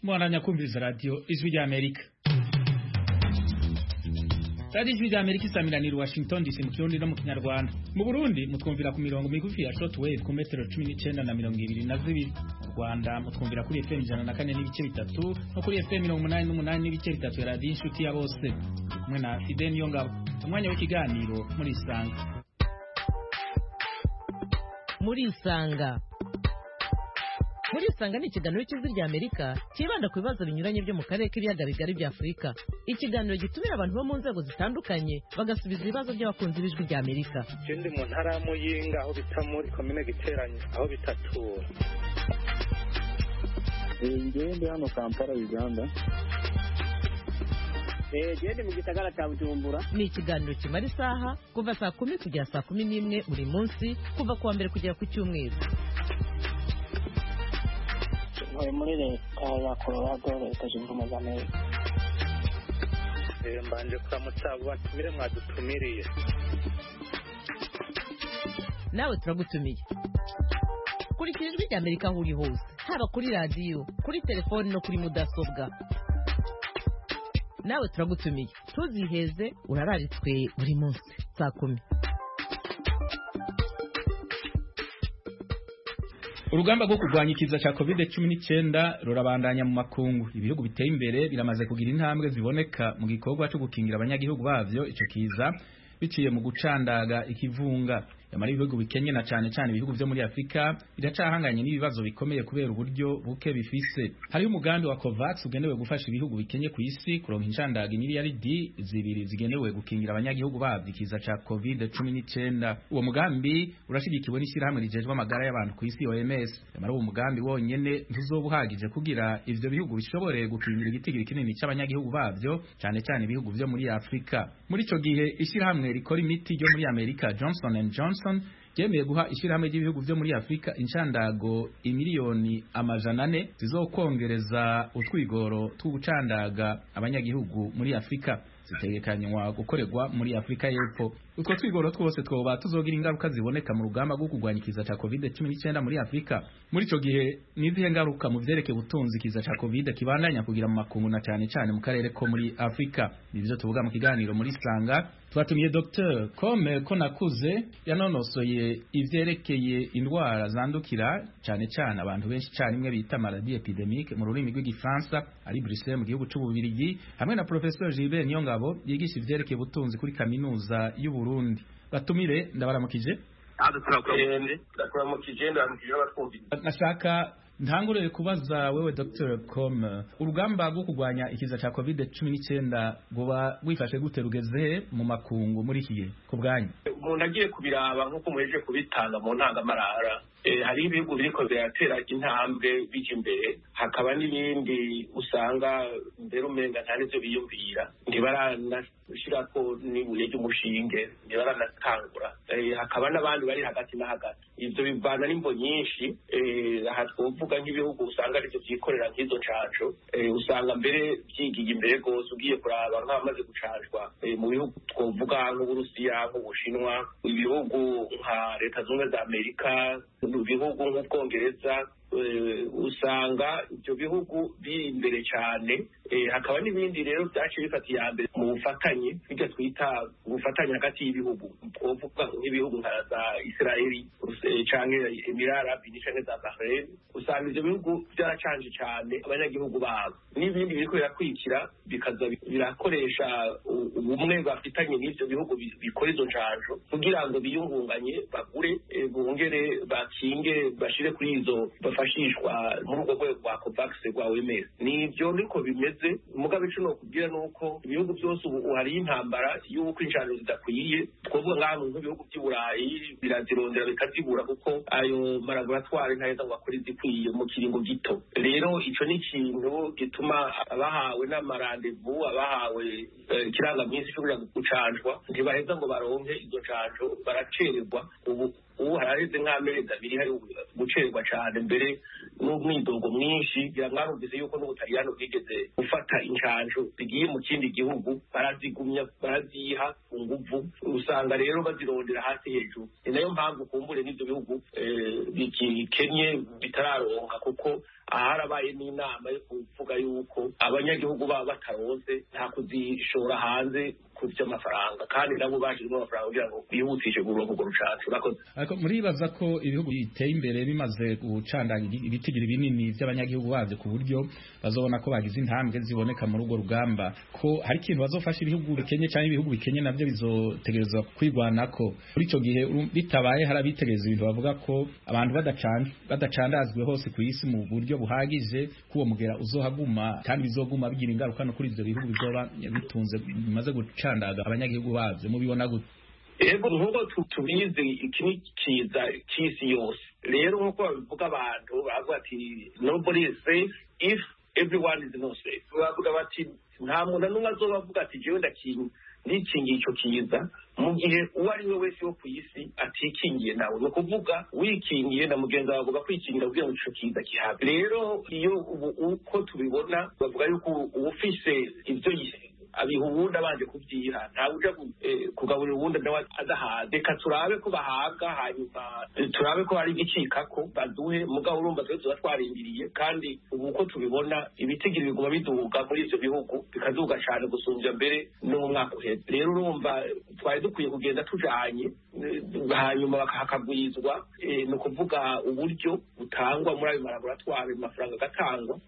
mwaranya kumviriza radio Ijwi ry'Amerika. Radio Ijwi ry'Amerika isamiraniye Washington DC mu Kirundi no mu Kinyarwanda. Mu Burundi mutwumvira ku mirongo migufi ya shortwave ku metero 19 na 22. Mu Rwanda mutwumvira kuri FM 104 n'ibice bitatu no kuri FM 88 n'ibice bitatu ya Radio Inshuti ya bose. Kumwe na Fidel Niyongabo. Umwanya w'ikiganiro muri Isanga. Muri Isanga ni ikiganiro cy'Ijwi ry'Amerika kibanda ku bibazo binyuranye byo mu karere k'ibiyaga bigari bya Afurika. Ikiganiro gitumira abantu bo mu nzego zitandukanye bagasubiza ibibazo by'abakunzi b'Ijwi ry'Amerika. Ndi mu ntara ya Muyinga aho bita muri komine Giteranyi aho bitatura. Ndi hano Kampala Uganda. Ndi mu gisagara cya Bujumbura. Ni ikiganiro kimara isaha kuva saa 10 kugera saa 11 buri munsi kuva kuwa mbere kugera ku cyumweru. Muri leta ya Colorado leta zunze ubumwe za Amerika. Mbanje kuramutsa batumire mwadutumiriye. Nawe turagutumiye. Kurikira Ijwi ry'Amerika aho uri hose, haba kuri radio, kuri telefone no kuri mudasobwa. Nawe turagutumiye. Tuziheze urararitswe buri munsi saa 10. Urugamba rwo kurwanya ikiza ca COVID-19 rurabandanya mu makungu. Ibihugu biteye imbere biramaze kugira intambwe ziboneka mu gikorwa cyo gukingira abanyagihugu bavyo ico kiza biciye mu gucandaga ikivunga. Yamara ibihugu bikenye na cyane ibihugu byo muri Afrika biracahanganye n'ibibazo bikomeye kubera uburyo buke bifise. Hari umugambi wa COVAX ugenewe gufasha ibihugu bikenye ku isi kuronka inshandaga miliyaridi zibiri zigenewe gukingira abanyagihugu bavyo ikiza ca COVID-19. Uwo mugambi urashigikiwe n'ishyirahamwe rijejwe amagara y'abantu ku isi OMS. Yamara uwo mugambi wonyene ntuzobuhagije kugira ivyo bihugu bishobore gukingira igitigiri kinini cy'abanyagihugu bavyo cyane ibihugu byo muri Afrika. Muri ico gihe ishyirahamwe rikora imiti ryo muri Amerika Johnson & Johnson yemeye guha ishyirahamwe ry'ibihugu byo muri Afrika inshandago imiliyoni 400 zizokongereza utwigoro tw'ugucandaga abanyagihugu muri Afrika zitegekanywa gukorerwa muri Afrika y'Epfo. Utwo twigoro twose twoba tuzogira ingaruka ziboneka mu rugamba rwo kurwanya ikiza ca COVID-19 muri Afrika. Muri ico gihe nizihe ngaruka mu vyerekeye ubutunzi ikiza ca COVID kibandanya kugira mu makungu na cyane mu karere ko muri Afrika. Nivyo tuvuga mu kiganiro muri Sanga. Twatumiye Dr. Kome Konakuze yanonosoye ivyerekeye indwara zandukira cyane abantu benshi cyane imwe bita maladie epidemique mu rurimi rw'igifaransa ari Bruxelles mu gihugu c'Ububirigi, hamwe na Professor Gilbert Niyongabo yigisha ivyerekeye ubutunzi kuri kaminuza y'u Burundi. Batumire ndabaramukije. Ndakuramukije n'abatwumvira. Nashaka ntangurire kubaza wewe Dr. Com, urugamba rwo kurwanya ikiza ca COVID-19 goba wifashe gute rugeze mu makungu muri iki gihe ku bwanyu? Umuntu agiye kubiraba nk'uko muheje kubitanga mu ntangamarara, hari ibihugu biriko biratera intambwe bije imbere, hakaba n'ibindi usanga mbere umenga nta n'ivyo biyumvira, ntibaranashirako n'ibuye ry'umushinge, ntibaranatangura. Hakaba n'abandi bari hagati na hagati. Ivyo bivana n'imvo nyinshi, aha twovuga nk'ibihugu usanga arivyo vyikorera nk'izo ncanco, usanga mbere vyigiye imbere gose ugiye kuraba nk'abamaze gucanjwa mu bihugu twovuga nk'Uburusiya, nk'Ubushinwa, ibihugu nka Leta Zunze za Amerika, ibihugu nk'Ubwongereza, usanga ibyo bihugu biri imbere cyane. Hakaba n'ibindi rero byaciye bifata iya mbere mu bufatanye, bijya twita ubufatanye hagati y'ibihugu, twovuga nk'ibihugu nka za Israeli canke Emirati Arabi canke za Bahrain. Usanga ibyo bihugu byaracanje cyane abanyagihugu babo, n'ibindi biriko birakwikira bikaza birakoresha ubumwe bafitanye n'ivyo bihugu bikora izo ncanjo kugira ngo biyungunganye, bagure, bongere, bakinge, bashire kuri izo bafashishwa muri urwo rwego rwa COVAX rwa OMS. Nivyo niko bimeze. Mugabe ico nokubwira nuko ibihugu byose ubu hari intambara y'uko injano zidakwiye. Twovuga ngaho nk'ibihugu by'i Burayi birazirondera bikazibura kuko ayo malaboratoire ntaheza ngo akore izikwiye mu kiringo gito. Rero ico ni ikintu gituma abahawe n'amarandevu, abahawe ikirangaminsi cyo kuja gucanjwa ntibaheza ngo baronke izo ncanjo, baracererwa. Ubu haraheze nk'amezi abiri hari gucererwa cyane, mbere n'umwidogo mwinshi ngira mwarumvise yuko n'Ubutaliyano bwigeze gufata incanco zigiye mu kindi gihugu barazigumya baraziha ku nguvu usanga rero bazirondera hasi hejuru ni nayo mpamvu kumbure n'ivyo bihugu bikenye bitararonka kuko aharabaye n'inama yo kuvuga yuko abanyagihugu baba bataronse nta kuzishora hanze kuvya amafaranga kandi nabo bashirimo amafaranga kugira ngo bihutishe kuronka urwo rucanco bakoze. Ariko muribaza ko ibihugu biteye imbere bimaze gucandanga ibitigiri binini by'abanyagihugu bavyo ku buryo bazobona ko bagize intambwe ziboneka muri urwo rugamba ko hari ikintu bazofasha ibihugu bikenye cyangwa ibihugu bikenye navyo bizotegerezwa kwigwanako muri ico gihe bitabaye harabitegereza ibintu bavuga ko abantu badacandazwe hose ku isi mu buryo buhagije kuwo mugera uzohaguma kandi bizoguma bigira ingaruka no kuri ivyo bihugu bizoba bitunze bimaze gucandaga abanyagihugu bavyo mubibona gute? Ego nkuko tubizi iki ni kiza cy'isi yose rero nkuko babivuga abantu bavuga ati nobody is safe if everyone is not safe bavuga bati nta muntu n'umwe azobavuga ati jewe nikingiye ico kiza mu gihe uwo ari we wese wo ku isi atikingiye nawe no kuvuga wikingiye na mugenzi wawe avuga kwikingira kugira ngo ico kiza kihabe rero iyo uko tubibona bavuga yuko ufise ivyo abiha uwundi abanje kubyiha ntawe uja kugaburira uwundi nawe adahaze reka turabe ko bahabwa hanyuma turabe ko hari igicikako baduhe mugabo urumva twe tuba twarindiriye kandi ubu uko tubibona ibitigiri biguma biduga muri ivyo bihugu bikaduga cane gusumvya mbere no mu mwaka uheze rero urumva twari dukwiye kugenda tujanye hanyuma hakagwizwa ni ukuvuga uburyo butangwa muri ayo malaboratwari amafaranga agatangwa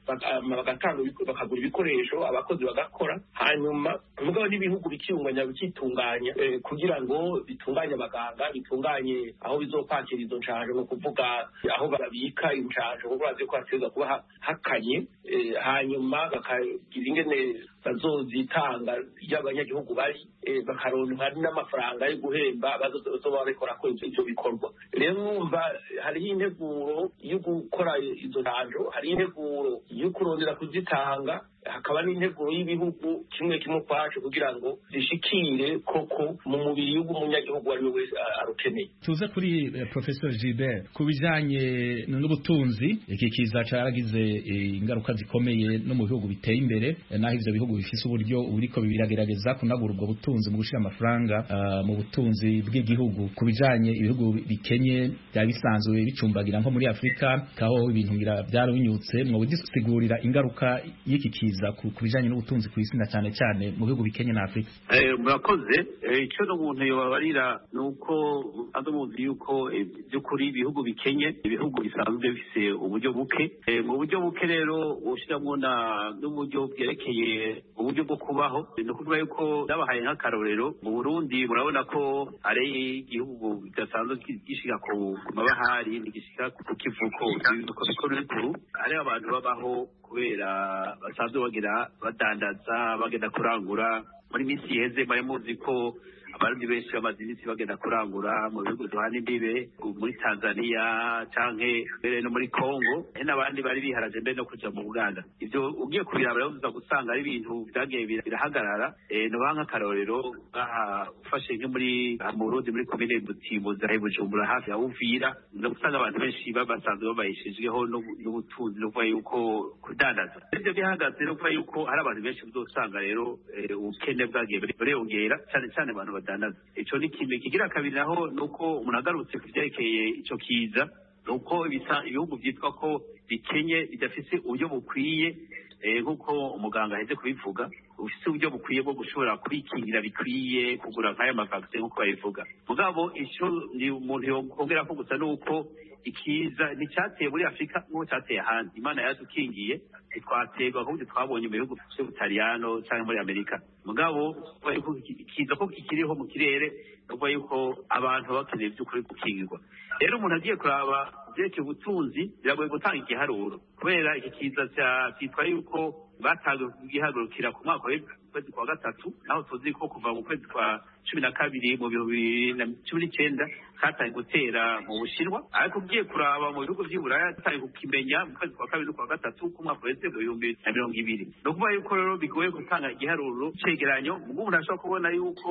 bakagura ibikoresho abakozi bagakora hanyuma mugabo n'ibihugu bikitunganya kugira ngo bitunganye abaganga bitunganye aho bizokwakira izo ncanco ni ukuvuga aho babika incanco kuko bazi ko hategerezwa kuba hakanye hanyuma bakagira ingene bazozitanga y'abanyagihugu bari bakaronka n'amafaranga yo guhemba bazoba bakora ko ivyo bikorwa rero numva hariho integuro yo gukora izo ncanco hariho integuro yo kurondera kuzitanga hakaba n'integuro y'ibihugu kimwe kwacu kugira ngo zishikire koko mu mubiri w'umunyagihugu ari we wese arukeneye. Tuze kuri Professor Gilbert ku bijanye n'ubutunzi iki kiza caragize ingaruka zikomeye no mu bihugu biteye imbere naho ivyo bihugu bifise uburyo buriko biragerageza kunagura ubwo butunzi mu gushira amafaranga mu butunzi bw'igihugu ku bijanye ibihugu bikenye bya bisanzwe bicumbagira nko muri Afrika kaho ibintu ngira byaro binyutse mu bisigurira ingaruka y'iki kiza ku bijanye n'ubutunzi ku isi na cyane cyane mu bihugu bikenye na Afrika. Murakoze icyo n'umuntu yobabarira nuko adomuzi yuko by'ukuri ibihugu bikenye ibihugu bisanzwe bifise uburyo buke mu buryo buke rero ushiramwo n'uburyo bwerekeye uburyo bwo kubaho no kuvuga yuko nabahaye nk'akarorero mu Burundi murabona ko ari igihugu bidasanzwe gishika ku mabahari ntigishika ku kivuko bikora kuru ari abantu babaho kubera basanzwe badandaza bagenda kurangura muri misi yeze muzi ko abarundi benshi bamaze iminsi bagenda kurangura mu bihugu duhana imbibe muri Tanzania canke mbere no muri Congo n'abandi bari biharaje mbere no kuja mu Uganda ivyo ugiye kubiraba uza gusanga ari ibintu byagiye birahagarara no banka karorero ufashe nko muri mu Burundi muri komine Butimbuza Bujumbura hafi ya Uvira no gusanga abantu benshi babasanzwe babayishijweho n'ubutunzi no kuva yuko kudandaza ivyo bihagaze no kuva yuko hari abantu benshi uzosanga rero ubukene bwagiye bureyongera cyane abantu badandaza ico ni kimwe kigira kabiri naho nuko umuntu agarutse kuvyerekeye ico kiza nuko ibihugu vyitwa ko bikenye bidafise uburyo bukwiye nkuko umuganga aheze kubivuga ufise uburyo bukwiye bwo gushobora kwikingira bikwiye kugura nk'aya mavaccine nkuko babivuga mugabo ico ni umuntu yongera ko gusa nuko ikiza nticyateye muri Afrika nk'uko cyateye ahandi Imana yadukingiye twaterwa ahubwo twabonye mu bihugu by'Ubutaliyano cyangwa muri Amerika mugabo ikiza ko kikiriho mu kirere nuko yuko abantu bakeneye by'ukuri gukingirwa rero umuntu agiye kuraba byeke ubutunzi biragoye gutanga igiharuro kubera iki kiza cyitwa yuko batangiye kugihagurukira ku mwaka w'ukwezi kwa gatatu naho tuzi ko kuva mu kwezi kwa 12 mu 2019 katangiye gutera mu Bushinwa ariko ugiye kuraba mu bihugu by'Iburaya katangiye kukimenya mu kwezi kwa kabiri kwa gatatu ku mwaka w'eze mu 2020 no kuba yuko rero bigoye gutanga igiharuro cegeranyo ubwo umuntu ashobora kubona yuko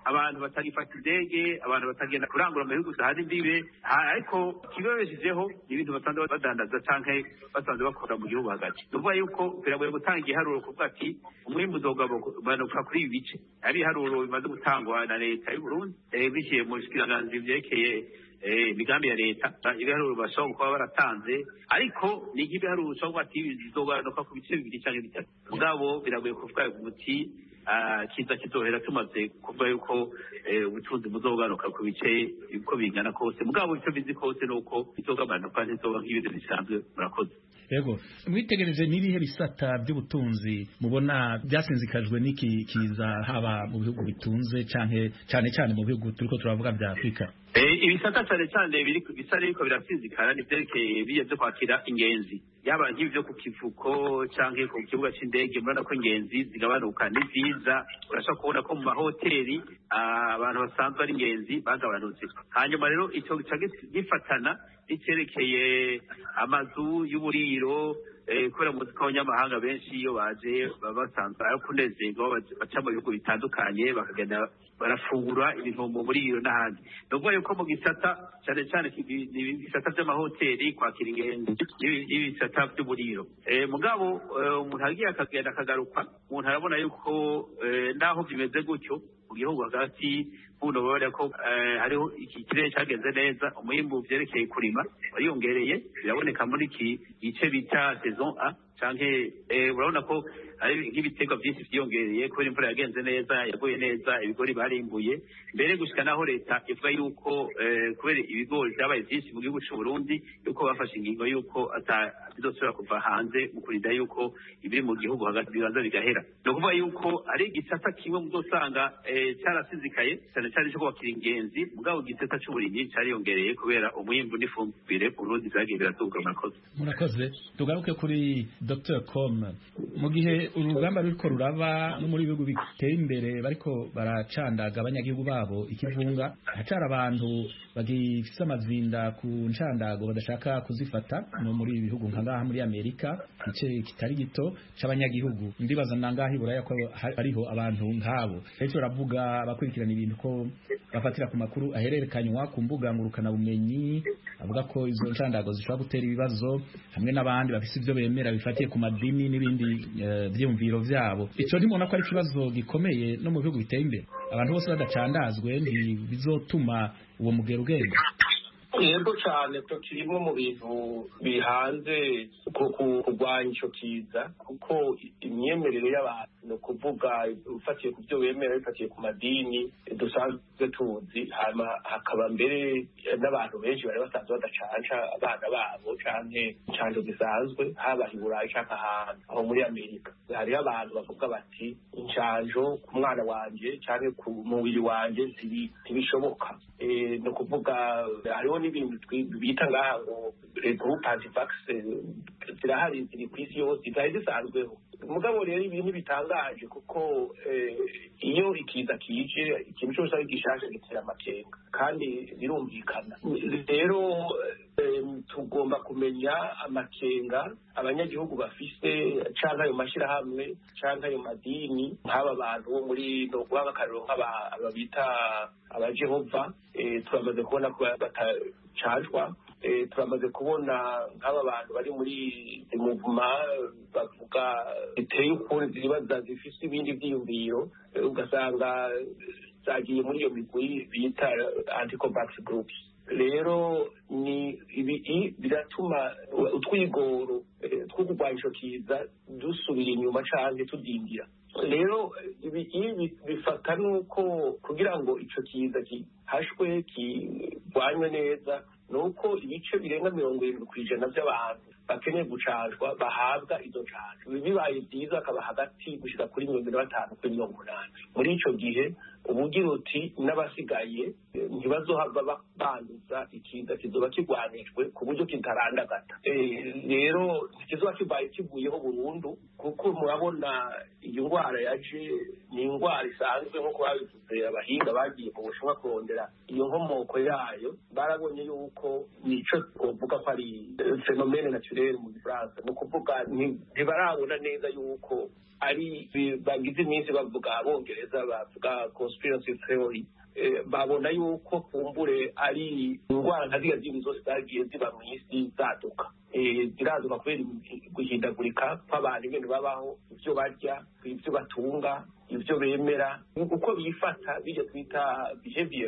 abantu batagifata indege, abantu batagenda kurangura mu bihugu zahana imbibe, ariko ikibabeshejeho ibintu basanzwe badandaza canke basanzwe bakora mu gihugu hagati. Ni ukuvuga yuko biragoye gutanga igiharuro kuvuga ati umwimbu uzogabanuka kuri ibi bice. Hari ibiharuro bimaze gutangwa na leta y'u Burundi biciye mu bushikiranganji vyerekeye imigambi ya leta, ibiharuro bashobora kuba baratanze, ariko ni nk'ibiharuro ushobora kuba ati bizogabanuka ku bice 2 canke 3. Mugabo biragoye kuvuga umuti kiza kizohera tumaze kuvuga yuko ubutunzi buzogabanuka ku bice uko bingana kose. Mugabo icyo bizi kose nuko bizogabanuka ntizoba nk'ibintu bisanzwe. Murakoze. Yego, mwitegereje n'ibihe bisata by'ubutunzi mubona byasinzikajwe n'iki kiza, haba mu bihugu bitunze cyane cyane mu bihugu turiko turavuga bya Afrika? Ibisata cyane cyane bisa ariko birasinzikara n'ivyerekeye biye byo kwakira ingenzi, yaba nk'ivyo ku kivuko canke ku kibuga c'indege. Murana ko ingenzi zigabanuka ni vyiza, urashobora kubona ko mu mahoteli abantu basanzwe ari ingenzi bagabanutse. Hanyuma rero ico gifatana n'icyerekeye amazu y'uburiro, kubera muzika w'abanyamahanga benshi iyo baje baba basanzwe ari kunezerwa, baca mu bihugu bitandukanye bakagenda barafungura ibintu mu buriro n'ahandi. Ni ukuvuga yuko mu gisata cyane cyane ibisata by'amahoteli, kwakira ingenzi n'ibisata by'uburiro. Mugabo umuntu agiye akagenda akagaruka, umuntu arabona yuko naho bimeze gutyo mu gihugu hagati buno babona ko hariho iki kirere cyagenze neza, umwimbu vyerekeye kurima wariyongereye, biraboneka muri iki gice bita saison A canke urabona ko hari nk'ibiterwa byinshi vyiyongereye kubera imvura yagenze neza, yaguye neza, ibigori barimbuye. Mbere gushika naho leta ivuga yuko kubera ibigori vyabaye byinshi mu gihugu c'u Burundi, yuko bafashe ingingo yuko bizosubira kuva hanze mu kurinda yuko ibiri mu gihugu hagati bibanza bigahera. Ni ukuvuga yuko ari igisata kimwe muzosanga cyarasizikaye cyane cyane cyo kwakira ingenzi, mugabo igisata c'uburimyi cariyongereye kubera umwimbu n'ifumbire ku Burundi vyagiye biraduga. Murakoze. Tugaruke kuri Dr. Com, mu gihe urugamba ruriko ruraba no muri bihugu biteye imbere bariko baracandaga abanyagihugu babo ikivunga, hacara abantu bagifise amazinda ku ncandago badashaka kuzifata no muri bihugu nka ngaha muri Amerika, ice kitari gito c'abanyagihugu. Ndibaza nangaha iburaya ko hariho abantu nkabo. Icyo ravuga abakurikirana ibintu ko bafatira ku makuru ahererekanywa ku mbuga ngurukana bumenyi, avuga ko izo ncandago zishobora gutera ibibazo, hamwe n'abandi bafise ibyo bemera bifatiye ku madini n'ibindi vyumviro vyabo. Ico ndimona ko ari ikibazo gikomeye no mu bihugu biteye imbere, abantu bose badacandazwe bizotuma uwo mugero ugenda. Yego cyane ko kirimo mu bintu bihanze kurwanya ico kiza, kuko imyemerere y'abantu no kuvuga ufatiye ku byo bemera bifatiye ku madini dusanzwe tuzi, hama hakaba mbere n'abantu benshi bari basanzwe badacanca abana babo canke canco gisanzwe, haba i Burayi canke ahantu aho muri Amerika. Hariho abantu bavuga bati incanjo ku mwana wanje canke ku mubiri wanje ntibishoboka. No kuvuga hariho n'ibintu bita ngaha ngo group anti-vax zirahari, ziri ku isi yose, zari zisanzweho. Mugabo rero ibintu bitangaje kuko iyo ikiza kije ikintu cyose ari gishasha gitera amakenga kandi birumvikana. Rero tugomba kumenya amakenga abanyagihugu bafise canke ayo mashirahamwe canke ayo madini, nk'aba bantu bo muri no guha akarero nk'aba bita abajehova. Turamaze kubona ko batacajwa, turamaze kubona nk'aba bantu bari muri muvuma bavuga biteye ukuntu zibaza zifise ibindi vyiyumviro, ugasanga zagiye muri iyo migwi bita anti-vax groups. Rero ni ibi biratuma utwigoro two kurwanya ico kiza dusubira inyuma canke tudingira. Rero ibi bifata nuko kugira ngo ico kiza gihashwe kirwanywe neza, nuko ibice birenga 70% by'abantu bakeneye gucanjwa bahabwa izo canjo. Bibaye byiza akaba hagati gushika kuri 55 kuri 80. Muri ico gihe ubugira uti n'abasigaye ntibazohava banduza ikiza, kizoba kigwanijwe ku buryo kitarandagata. Rero kizoba kibaye kivuyeho burundu, kuko murabona iyo ngwara yaje ni ingwara isanzwe nk'uko babivuze abahinga bagiye mu Bushinwa kurondera iyo nkomoko yayo, barabonye yuko nico twovuga ko ari phénomène naturel mu Gifaransa. Ni ukuvuga ntibarabona neza yuko ari bagize iminsi bavuga, abongereza bavuga conspiracy theory babona yuko kumbure ari indwara nka ziriya zindi zose zagiye ziba mu isi zaduka ziraduka kubera guhindagurika kw'abantu ibintu babaho, ibyo barya, ibyo batunga, ibyo bemera, uko bifata bijya twita behavior.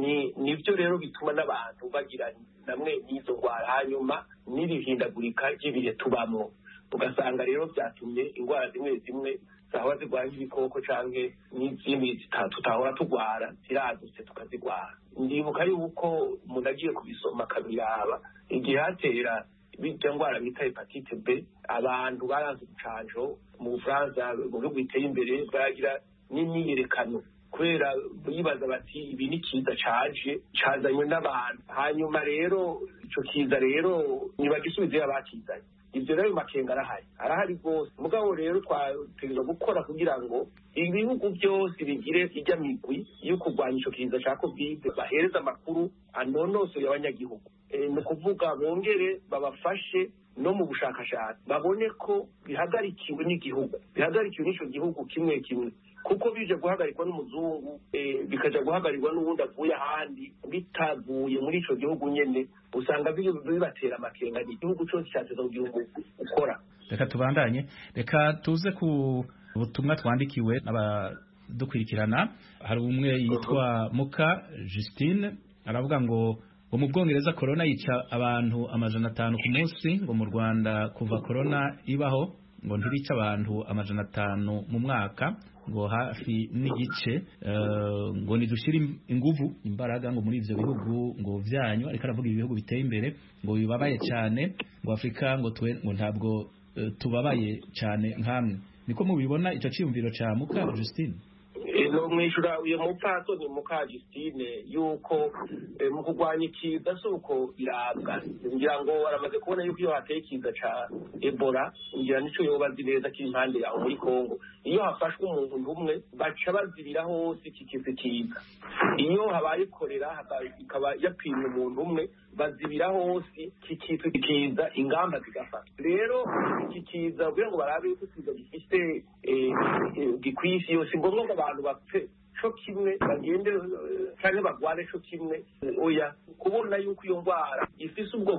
Nibyo rero bituma n'abantu bagira namwe n'izo ndwara, hanyuma n'irihindagurika ry'ibihe tubamwo, ugasanga rero byatumye indwara zimwe zimwe zahora zirwanya ibikoko canke n'izindi tutahora turwara ziradutse tukazirwara. Ndibuka yuko umuntu agiye kubisoma akabiraba igihe hatera bijya ndwara bita hepatite B, abantu baranze ubucanjo mu Bufaransa, mu bihugu biteye imbere baragira n'imyiyerekano kubera bibaza bati ibi ni kiza caje cazanywe n'abantu. Hanyuma rero ico kiza rero ntibagisubize abakizanye. Ibyo rero makenga arahari rwose. Mugabo rero twategerezwa gukora kugira ngo ibihugu byose bigire ijya migwi yo kurwanya ico kiza ca covid, bahereza amakuru anonosoye abanyagihugu. Ni ukuvuga bongere babafashe no mu bushakashatsi, babone ko bihagarikiwe n'igihugu, bihagarikiwe n'ico gihugu kimwe kimwe, kuko bije guhagarikwa n'umuzungu bikaja guhagarikwa n'uwundi avuye ahandi bitavuye muri ico gihugu nyene, usanga bibatera amakenga. Igihugu cyose cyateza kugira ngo ukora. Reka tubandanye, reka tuze ku butumwa twandikiwe n'abadukurikirana. Hari umwe yitwa Muka Justine aravuga ngo mu Bwongereza corona yica abantu 500 ku munsi, ngo mu Rwanda kuva corona ibaho ngo ntirica abantu 500 mu mwaka, ngo hafi n'igice, ngo nidushire inguvu imbaraga ngo muri ivyo bihugu ngo vyanyu, ariko aravuga ibihugu biteye imbere ngo bibabaye cyane, ngo Afrika ngo ntabwo tubabaye cyane nkamwe. Niko mubibona ico ciyumviro ca Muka Justine? No mwishura uyo mupfasoni Muka Justine yuko mu kurwanya ikiza suko irabwa, ngira ngo aramaze kubona yuko iyo hateye ikiza ca Ebola, ngira nico yobazi neza kiri impande yaho muri Kongo, iyo hafashwe umuntu umwe baca bazibira hose iki kiza kiza. Iyo habaye korera ikaba yapimye umuntu umwe bazibira hose iki kiza, ingamba zigafata. Rero iki kiza kugira ngo barabe yuko kiza gifite gikwisi yose, ngombwa ngo abantu bapfe co kimwe bagende cyane bagwane co kimwe. Oya, kubona yuko iyo ndwara ifise ubwo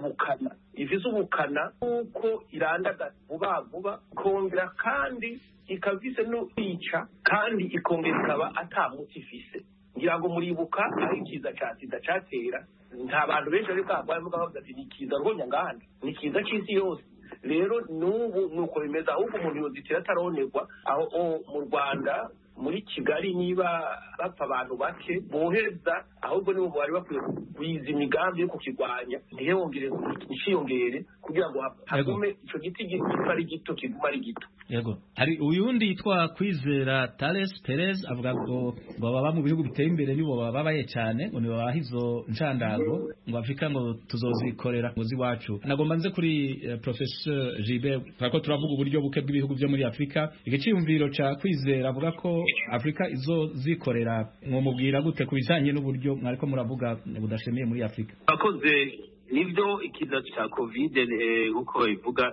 bukana uko irandaga vuba kongera kandi ikavise no kwica kandi ikongera ikaba atamuti ifise. Ngira ngo muribuka ari kiza ca sida catera, nta bantu benshi ariko bavuga ati ni kiza rwonya ngahandi, ni kiza c'isi yose. Rero n'ubu nuko bimeze, ahubwo umuntu yozitira ataronerwa. Aho mu Rwanda muri Kigali niba bapfa abantu bake bohereza, ahubwo nibo bari bakwiye kwiza imigambi yo kukirwanya, ntiyongere kugira ngo hagume ico giti gipfa ari gito kiguma ari gito. Yego, hari uyundi yitwa Kwizera Tales Perez avuga ngo baba mu bihugu biteye imbere nibo babaye cyane, ngo nibo bahizo nshandago, ngo Afrika ngo tuzozikorera ngo ziwacu. Nagomba nze kuri Professor Gilbert, twako turavuga uburyo buke bw'ibihugu byo muri Afrika. Igiciyumviro ca Kwizera avuga ko Afrika izozikorera, ngo mubwira gute kubijanye n'uburyo mwariko muravuga budashemiye muri Afrika? Akoze nibyo ikiza cha covid nkuko bivuga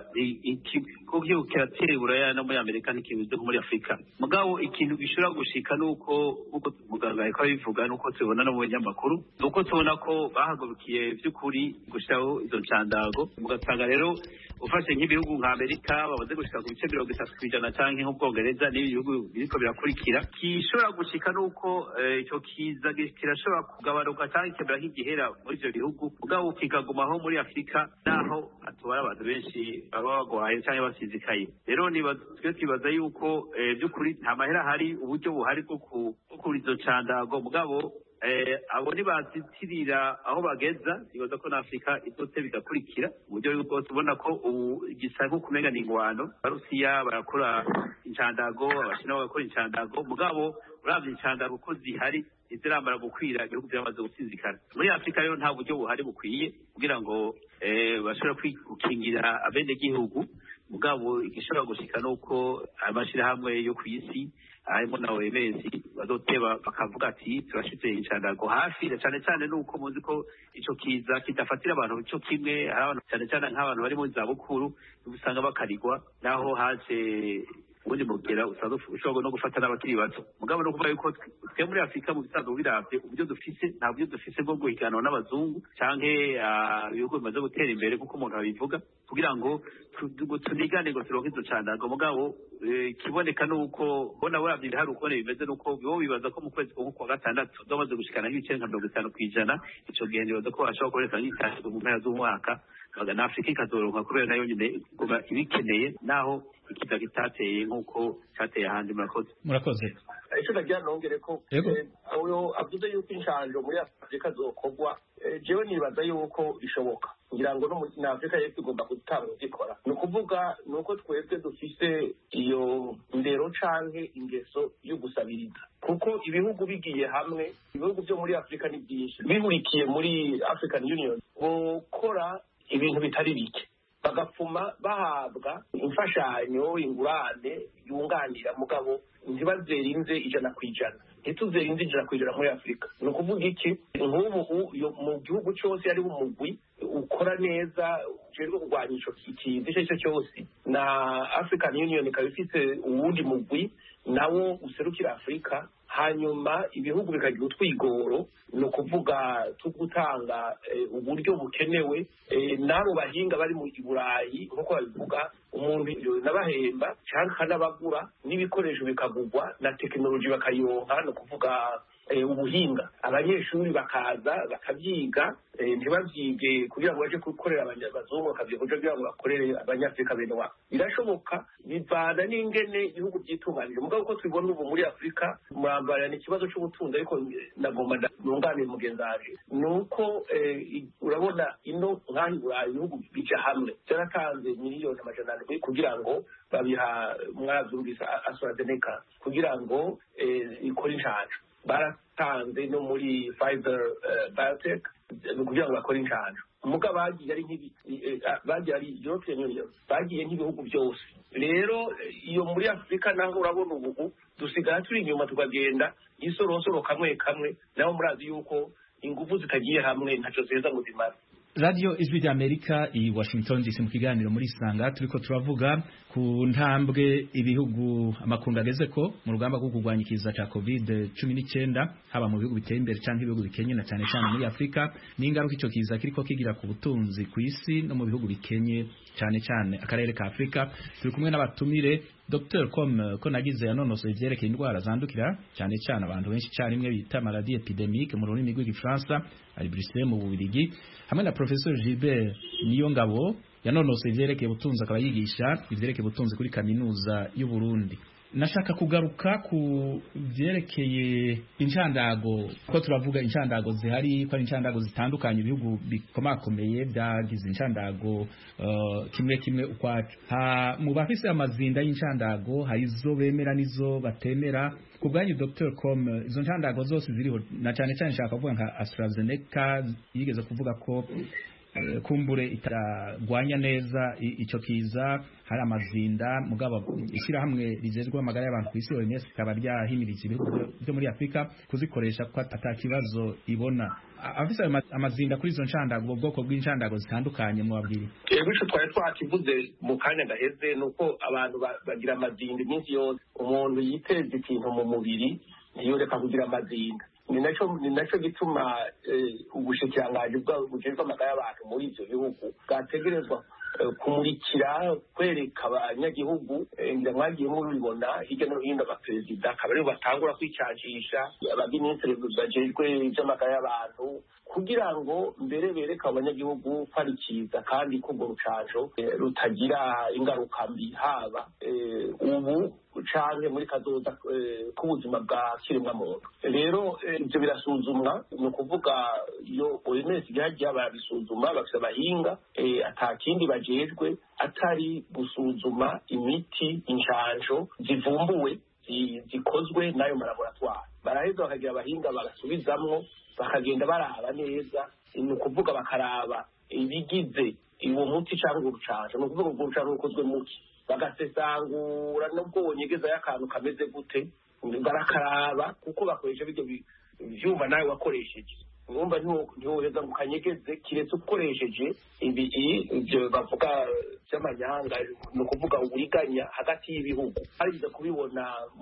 kubyo kiratera Buraya no muri Amerika n'ikibuze muri Afrika. Mugabo ikintu gishobora gushika nuko muganga ariko bivuga nuko tubona no mu binyamakuru, nuko tubona ko bahagurukiye by'ukuri gushiraho izo candago. Mugasanga rero ufashe nk'ibihugu nka Amerika babaze gushika ku bice 30% canke nk'Ubwongereza n'ibihugu biriko birakurikira, kishobora gushika nuko ico kiza kirashobora kugabanuka canke kibera nk'igihera muri ivyo bihugu, mugabo kikagumaho muri Afrika naho atwara abantu benshi baba bagwaye canke basizikaye. Rero twe twibaza yuko by'ukuri nta mahera hari, uburyo buhari bwo kuri izo candago, mugabo abo nibazitirira aho bageza, nibaza ko na Afrika itotse bigakurikira uburyo yuko tubona ko gisa nko kumenga ni ingwano. Abarusiya barakora incandago, abashina bagakora incandago, mugabo uravye incandago ko zihari izirambara gukwira igihugu byamaze gusinzikana. Muri Afrika rero nta buryo buhari bukwiye kugira ngo bashobora gukingira abene gihugu, mugabo igishobora gushika nuko amashirahamwe yo kwisi harimo na OMS bazoteba bakavuga ati turashitse incandago hafi, cyane cyane nuko muzi ko ico kiza kidafatira abantu cyo kimwe, hari abantu cyane cyane nk'abantu bari mu zabukuru usanga bakarigwa naho haje ubundi mugera usanzwe ushobora no gufata n'abakiri bato mugabo no kuvuga yuko twe muri Afurika mu bisanzwe biravye uburyo dufise nta buryo dufise bwo guhiganwa n'abazungu canke ibihugu bimaze gutera imbere kuko umuntu abivuga kugira ngo tunigane ngo turonke izo candago mugabo kiboneka nuko bona buravye hari uko bimeze nuko bo bibaza ko mu kwezi kwa gatandatu domaze gushikana nk'ibice nka 50% ico gihe nibaza ko bashobora kurekana n'itanu mu mpera z'umwaka na Afrika ikazoronka kubera nayo nyine kuba ibikeneye naho ikiza kitateye nk'uko cyateye ahandi. Murakoze icyo nagira nongere ko aho avuze yuko inshanjo muri Afrika zokorwa jewe nibaza yuko bishoboka ngira ngo no muri Afrika yese igomba gutanga gikora no kuvuga nuko twebwe dufise iyo ndero canke ingeso yo gusabiriza kuko ibihugu bigiye hamwe ibihugu byo muri Afrika ni byinshi bihurikiye muri African Union gukora ibintu bitari bike bagapfuma bahabwa imfashanyo ingurane yunganira mugabo ntibazerinze 100%. ntituzerinze 100% muri Afrika ni ukuvuga iki nk'ubu mu gihugu cyose ari umugwi ukora neza ujejwe kurwanya ico kizi cyose na African Union ikaba ifite uwundi mugwi nawo userukira Afrika hanyuma ibihugu bikagira utwigoro ni ukuvuga tugutanga uburyo bukenewe nabo bahinga bari mu Burayi nk'uko babivuga umuntu nabahemba cyangwa n'abagura n'ibikoresho bikagurwa na tekinoloji bakayironka no kuvuga ubuhinga abanyeshuri bakaza bakabyiga ntibabyige kugira ngo baje gukorera abanyabazungu bakavyiga kugira ngo bakorere abanyafrika bene wabo birashoboka bivana n'ingene ibihugu byitunganije mugabo ko twibona ubu muri Afrika murambara n'ikibazo cy'ubutunzi ariko nagomba nunganire mugenzaje nuko urabona ino nk'aho Burayi ibihugu bija hamwe byaratanze miliyoni amajana kugira ngo babiha mwazurugisa AstraZeneca kugira ngo ikore inshanjo baratanze no muri Pfizer Biotech kugira ngo bakore inshanjo muga bagiye ari European Union bagiye nk'ibihugu byose rero iyo muri Afrika naho urabona ubu dusigara turi inyuma tukagenda isorosoro kamwe naho murazi yuko ingufu zitagiye hamwe ntaco zeza mu zimara. Radio Ijwi ry'Amerika i Washington DC mu kiganiro muri Sanga turiko turavuga ku ntambwe ibihugu amakungu ageze ko mu rugamba rwo kurwanya ikiza ca COVID-19 haba mu bihugu biteye imbere canke ibihugu bikenye na cyane muri Afrika n'ingaruka ico kiza kiriko kigira ku butunzi ku isi no mu bihugu bikenye cyane akarere ka Afrika. Turi kumwe n'abatumire Dr. ko nagize yanonosoye ivyerekeye indwara zandukira cyane abantu benshi carimwe bita maladie epidemique mu rurimi rw'igifaransa ari Bruxelles mu Bubiligi hamwe na Professor Gilbert Niyongabo yanonosoye ivyerekeye ubutunzi akaba yigisha ivyerekeye ubutunzi kuri kaminuza y'u Burundi. Nashaka kugaruka ku vyerekeye inshandago ko turavuga inshandago zihari ko ari inshandago zitandukanye ibihugu bikomakomeye byagize inshandago kimwe ukwacu mu bafise amazinda y'inshandago hari zo bemera nizo batemera ku bwanyu Dr. izo nshandago zose ziriho na cyane nshaka kuvuga nka AstraZeneca yigeze kuvuga ko kumbure itagwanya neza ico kiza hari amazinda mugabo ishira hamwe rijejwe amagara y'abantu kwisi OMS ikaba ryahimirije ibihugu byo muri Afrika kuzikoresha ko atakibazo ibona afise amazinda kuri izo nshandago ubwoko bw'inshandago zitandukanye mu babwiri. Bityo twari twakivuze mu kanya gaheze nuko abantu bagira amazinda iminsi yose umuntu yiteze ikintu mu mubiri ntiyoreka kugira amazinda ni naco gituma ubushikiranganji bujejwe amagara y'abantu muri ivyo bihugu bwategerezwa kumurikira kwereka abanyagihugu ngira mwagiye mubibona hirya no hino abaperezida akaba aribo batangura kwicancisha abaminisitiri bajejwe ivy'amagara y'abantu kugira ngo mbere bereka abanyagihugu ko ari cyiza kandi ko urwo rucanco rutagira ingaruka mbi haba ubu canke muri kazoza k'ubuzima bwa kiremwa muntu. Rero ivyo birasuzumwa ni ukuvuga iyo OMS igihagiye barabisuzuma bafise abahinga atakindi bajejwe atari gusuzuma imiti inshanjo zivumbuwe zikozwe n'ayo malaboratwari baraheza bakagira abahinga bagasubizamwo bakagenda baraba neza ni ukuvuga bakaraba ibigize uwo muti cyangwa urucanco ni ukuvuga urwo rucanco rukozwe muki bagasesangura nubwo wonyegeza y'akantu kameze gute barakaraba kuko bakoresha ibyo vyuma nawe wakoresheje numva ntiwoheza ngo ukanyegeze kiretse ukoresheje ibyo bavuga by'amanyanga, ni ukuvuga uburiganya hagati y'ibihugu. hariza kubibona mu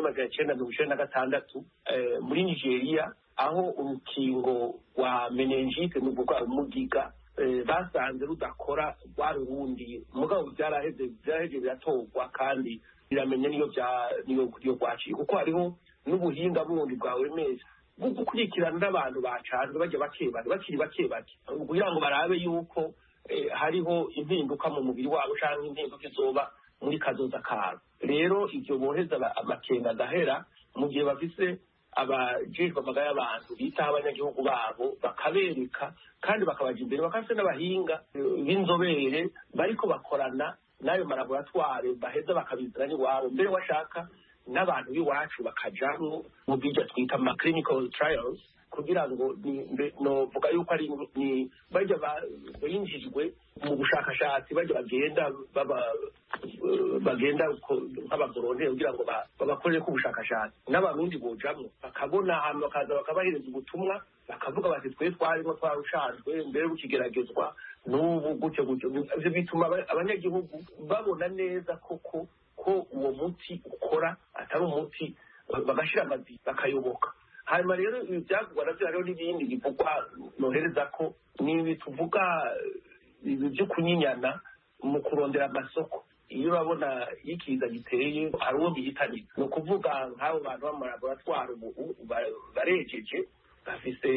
1996 muri Nigeria, aho urukingo rwa meningite ni ukuvuga umugiga basanze rudakora rwa rundi, mugabo byaraheze biratorwa kandi biramenya niyo rwaciye, kuko hariho n'ubuhinga bundi bwawe neza bwo gukurikirana n'abantu bacanzwe bajya bakiri bake kugira ngo barabe yuko hariho impinduka mu mubiri wabo cyangwa impinduka izoba muri kazoza kabo. rero ibyo boheza amakenga agahera mu gihe bafise abajejwe amagara y'abantu bitaho abanyagihugu babo, bakabereka kandi bakabaja imbere, bakafise n'abahinga b'inzobere bariko bakorana n'ayo malaboratware, baheza bakabizana n'iwabo, mbere washaka n'abantu b'iwacu bakajamwo mu bijya twita ama clinical trials, kugira ngo novuga yuko ari bajya binjijwe mu bushakashatsi, bajya bagenda nk'abagoronteri kugira ngo babakorere ku bushakashatsi, n'abarundi bojamwo bakabona ahantu bakaza bakabahereza ubutumwa, bakavuga bati twe twarimo twarushanjwe mbere bukigeragezwa n'ubu gutyo. Ivyo bituma abanyagihugu babona neza koko ko uwo muti ukora atari umuti, bagashira amazi bakayoboka. hanyuma rero ibi byavugwa navyo hariho n'ibindi bivugwa nohereza ko n'ibi tuvuga ibi byo kunyinyana mu kurondera amasoko. iyo urabona ikiza giteye hari uwo gihitanira, ni ukuvuga nk'abo bantu b'amalaboratwari ubu barejeje, bafise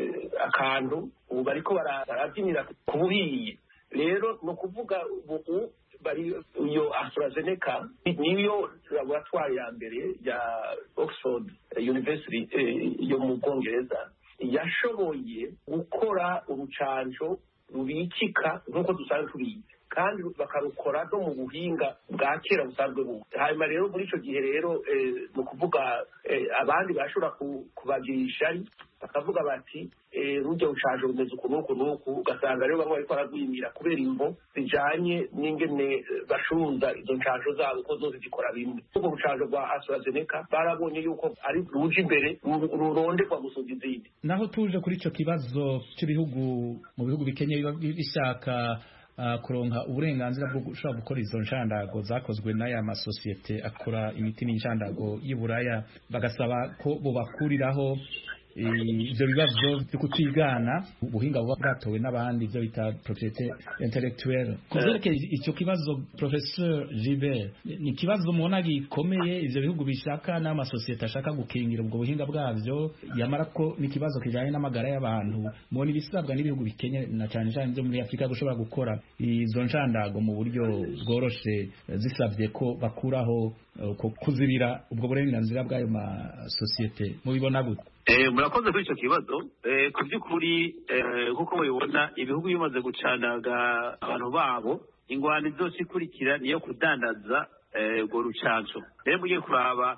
akantu ubu bariko barabyinira ku buhiye. rero ni ukuvuga ubu iyo AstraZeneca niyo laboratwari ya mbere ya Oxford University yo mu Bwongereza yashoboye gukora urucanco rubikika nk'uko dusanzwe tubizi, kandi bakarukora no mu buhinga bwa kera busanzwe bubu. hanyuma rero muri ico gihe rero ni ukuvuga abandi bashobora kubagirisha bakavuga bati rujya rucanco rumeze uku n'uku n'uku, ugasanga rero bamwe bariko baragwimira kubera imvo zijanye n'ingene bashunza izo ncanco zabo ko zose zikora bimwe. urwo rucanco rwa AstraZeneca barabonye yuko ari ruje imbere ruronderwa gusumba izindi. naho tuje kuri ico kibazo cy'ibihugu mu bihugu bikenye biba bishaka kuronka uburenganzira bwo gushobora gukora izo nshandago zakozwe n'aya masosiyete akora imiti n'inshandago y'Iburaya, bagasaba ko bobakuriraho ivyo bibazo byo kutigana ubuhinga buba bwatowe n'abandi, ivyo bita propriété intellectuelle. Kuzerekeye icyo kibazo, Professeur Gilbert, ni kibazo mubona gikomeye ivyo bihugu bishaka n'amasosiyete ashaka gukingira ubwo buhinga bwavyo, yamara ko ni kibazo kijanye n'amagara y'abantu. mubona ibisabwa n'ibihugu bikenye na cyane cyane byo muri Afrika gushobora gukora izo nshandago mu buryo bworoshe, zisabye ko bakuraho kuzibira ubwo burenganzira bw'ayo masosiyete, mubibona gute? Murakoze kuri icyo kibazo. Ku by'ukuri nk'uko mubibona, ibihugu bimaze gucanaga abantu babo, ingwano zose ikurikira niyo kudandaza urwo rucanco. rero mugiye kuraba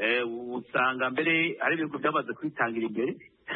usanga mbere hari ibihugu byamaze kwitangira imbere,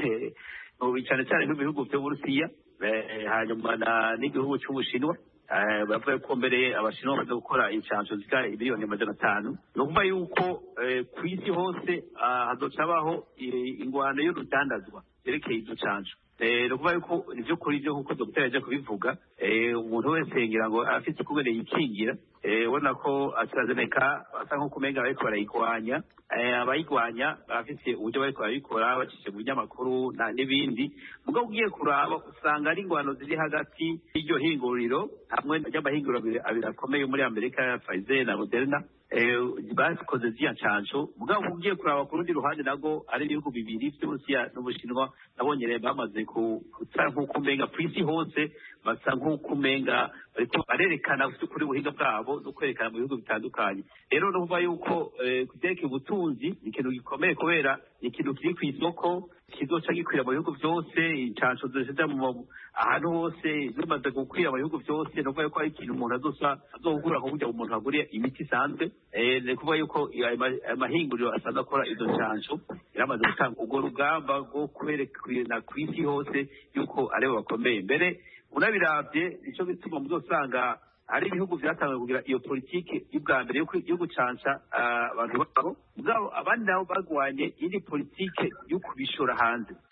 cyane cyane nk'ibihugu by'Uburusiya, hanyuma n'igihugu cy'Ubushinwa. Bavuga ko mbere abashinwa bamaze gukora inshanco zika 500,000,000. ni ukuvuga yuko ku isi hose hazocabaho ingwano y'urudandazwa yerekeye izo canco. ni ukuvuga yuko nivyo kuri ivyo nk'uko dogiteri yaje kubivuga, umuntu wese ngira ngo afite ukugene yikingira. ubona ko AstraZeneca asa nk'uko umenga bariko barayigwanya, abayigwanya bafite uburyo bariko barabikora bacishe mu binyamakuru n'ibindi. mugabo ugiye kuraba usanga ari ingwano ziri hagati y'iryo hinguriro hamwe ry'amahinguriro abiri akomeye muri Amerika ya Pfizer na Moderna, bakoze ziriya ncanco. mugabo ugiye kuraba ku rundi ruhande nago ari ibihugu bibiri vy'Uburusiya n'Ubushinwa, nabonye rero bamaze kusa nk'uko umenga ku isi hose basa nk'uko umenga bariko barerekana kuri ubuhinga bwabo no kwerekana mu bihugu bitandukanye. rero nuvuga yuko kuvyerekeye ubutunzi ni ikintu gikomeye, kubera ni ikintu kiri kw'isoko kizoca gikwira mu bihugu byose. incanco zija ahantu hose zimaze gukwira mu bihugu byose, nuvuga yuko ari ikintu umuntu azogura ku buryo umuntu aguriye imiti isanzwe. ni kuvuga yuko amahinguriro asanzwe akora izo ncanco yaramaze gutanga urwo rugamba rwo kwerekana ku isi hose yuko aribo bakomeye. mbere unabiravye nico bituma muzosanga hari ibihugu vyatangiye kugira iyo politike y'ubwa mbere yo gucanca abantu babo, mugabo abandi nabo bagwanye indi politike yo kubishora hanze.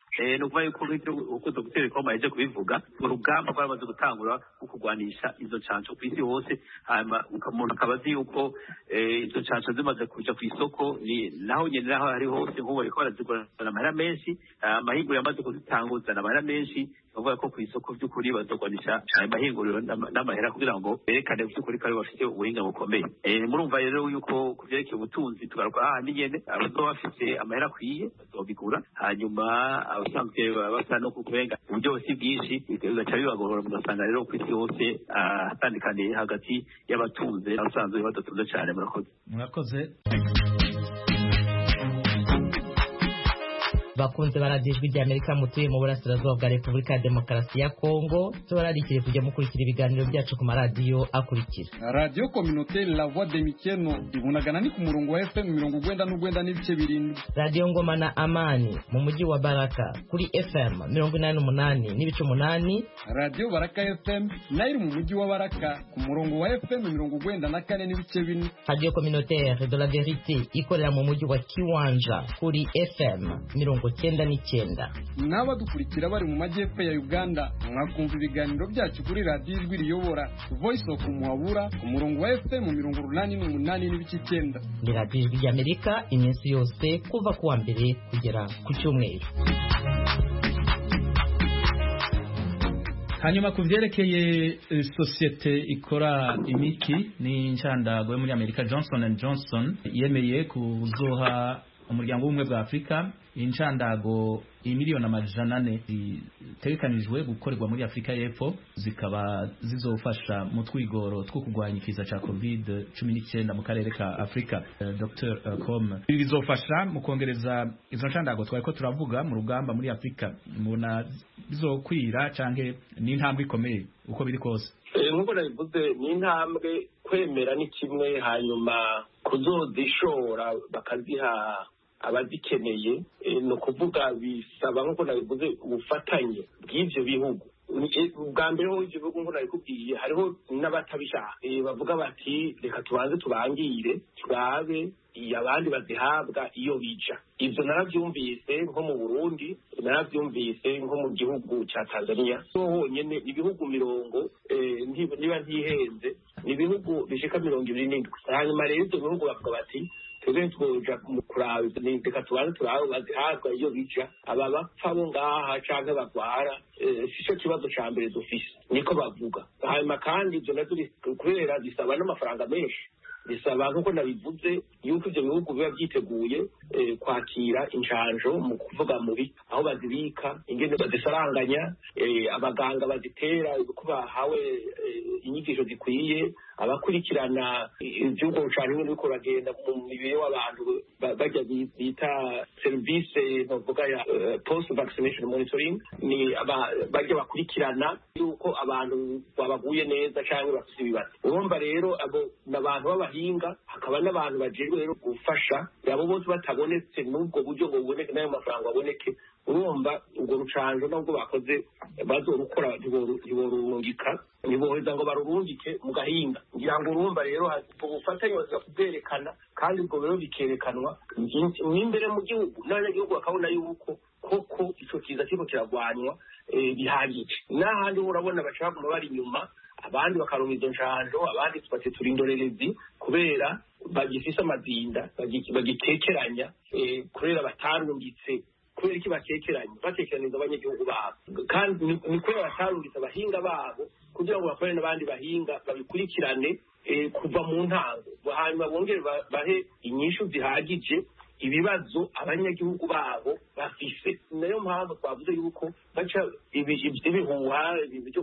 ni ukuvuga yuko uko Dr. Koma yaje kubivuga urugamba rwamaze gutangura rwo kurwanisha izo ncanco ku isi hose, hanyuma umuntu akaba azi yuko izo ncanco zimaze kuja ku isoko naho nyene naho hari hose nk'ubu bariko barazigurana amahera menshi, amahinguriro yamaze kuzitanguzana amahera menshi, bavuga ko ku isoko by'ukuri bazogwanisha ayo mahinguriro n'amahera kugira ngo berekane by'ukuri ko ari bafite ubuhinga bukomeye. Murumva rero yuko ku vyerekeye ubutunzi tugaruka hahandi nyene abazoba bafite amahera akwiye bazobigura, hanyuma abasanzwe basa no kubenga uburyo si bwinshi bigaca bibagora, mugasanga rero ku isi hose hatandukaniye hagati y'abatunze n'abasanzwe badatunze cyane. Murakoze. bakunze baradijwe rya Amerika mutuye mu burasirazuba bwa Repubulika ya Demokarasi ya Kongo, tubararikire kujya mukurikira ibiganiro byacu ku maradiyo akurikira: Radio Communautaire La Voix de Mikeno ibunagana ni ku murongo wa FM 99 n'ibice birindwi. Radio Ngoma na Amani mu mujyi wa Baraka kuri FM 88 n'ibice 8. Radio Baraka FM nayo mu mujyi wa Baraka ku murongo wa FM 94 n'ibice 4. Radio Communautaire de la Vérité ikorera mu mujyi wa Kiwanja kuri FM 99. N'abadukurikira bari mu majyepfo ya Uganda mwakumva ibiganiro byacu kuri Radio Ijwi Riyobora Voice of Muhabura ku murongo wa FM 88 n'ibice 9. Ni Radio Ijwi ry'Amerika iminsi yose kuva kuwa mbere kugera ku cyumweru. Hanyuma ku vyerekeye societe ikora imiti ni ncyandago muri Amerika Johnson & Johnson yemeye kuzoha umuryango w'ubumwe bwa Afrika incyandago imiliyoni 400 zitegekanijwe gukorerwa muri Afrika y'Epfo, zikaba zizofasha mu twigoro two kurwanya ikiza ca COVID-19 mu karere ka Afrika. Dr. Com bizofasha mu kongereza izo ncyandago twariko turavuga mu rugamba muri Afrika, mubona bizokwira canke ni intambwe ikomeye uko biri kose? Nk'uko nabivuze ni intambwe, kwemera ni kimwe, hanyuma kuzozishora bakaziha abazikeneye ni ukuvuga bisaba nk'uko nabivuze ubufatanye bw'ivyo bihugu. Ubwa mbere ho ivyo bihugu nk'uko nabikubwiye hariho n'abatabishaka bavuga bati reka tubanze tubangire turabe abandi bazihabwa iyo bija. Ivyo naravyumvise nko mu Burundi, naravyumvise nko mu gihugu ca Tanzania. Honyene ibihugu 20 niba ntihenze, ni ibihugu bishika 27. Hanyuma rero ivyo bihugu bavuga bati twebwe twoja kuraba reka tubanze turabe bazihabwa iyo bija. Aba bapfa bo ngaha canke bagwara sico kibazo ca mbere dufise, niko bavuga. Hanyuma kandi ivyo navyo kubera bisaba n'amafaranga menshi, bisaba nk'uko nabivuze yuko ivyo bihugu biba byiteguye kwakira incanjo, mu kuvuga muri aho bazibika, ingene bazisaranganya, abaganga bazitera uko bahawe inyigisho zikwiye, abakurikirana ivy'ubwo bucana nyine uko bagenda mu mibiri w'abantu bajya bita service bavuga ya post vaccination monitoring, ni bajya bakurikirana yuko abantu babaguye neza canke bafite ibibazo. Urumva rero abo n'abantu b'abahinga, hakaba n'abantu bajejwe rero gufasha abo bose batabonetse n'ubwo buryo ngo buboneke n'ayo mafaranga aboneke. Urumva ubwo rucanjo nabwo bakoze bazorukora ntiborungika, ntiboheza ngo barurungike mu gahinga. Ngira ngo urumva rero ubufatanye baza kubwerekana, kandi ubwo rero bikerekanwa n'imbere mu gihugu, n'abanyagihugu bakabona yuko koko ico kiza kiriko kiragwanywa bihagije. N'ahandi urabona bashaka kuma bari inyuma, abandi bakaronka izo ncanjo, abandi tubate turi indorerezi kubera bagifise amazinda bagikekeranya, kubera batarungitse. Kubera iki bakekeraniza abanyagihugu babo, kandi ni kubera batarungitse abahinga babo kugira ngo bakorane n'abandi bahinga babikurikirane kuva mu ntango, hanyuma bongere bahe inyishu zihagije ibibazo abanyagihugu babo bafise. Nayo mpamvu twavuze yuko baca ibihuha byo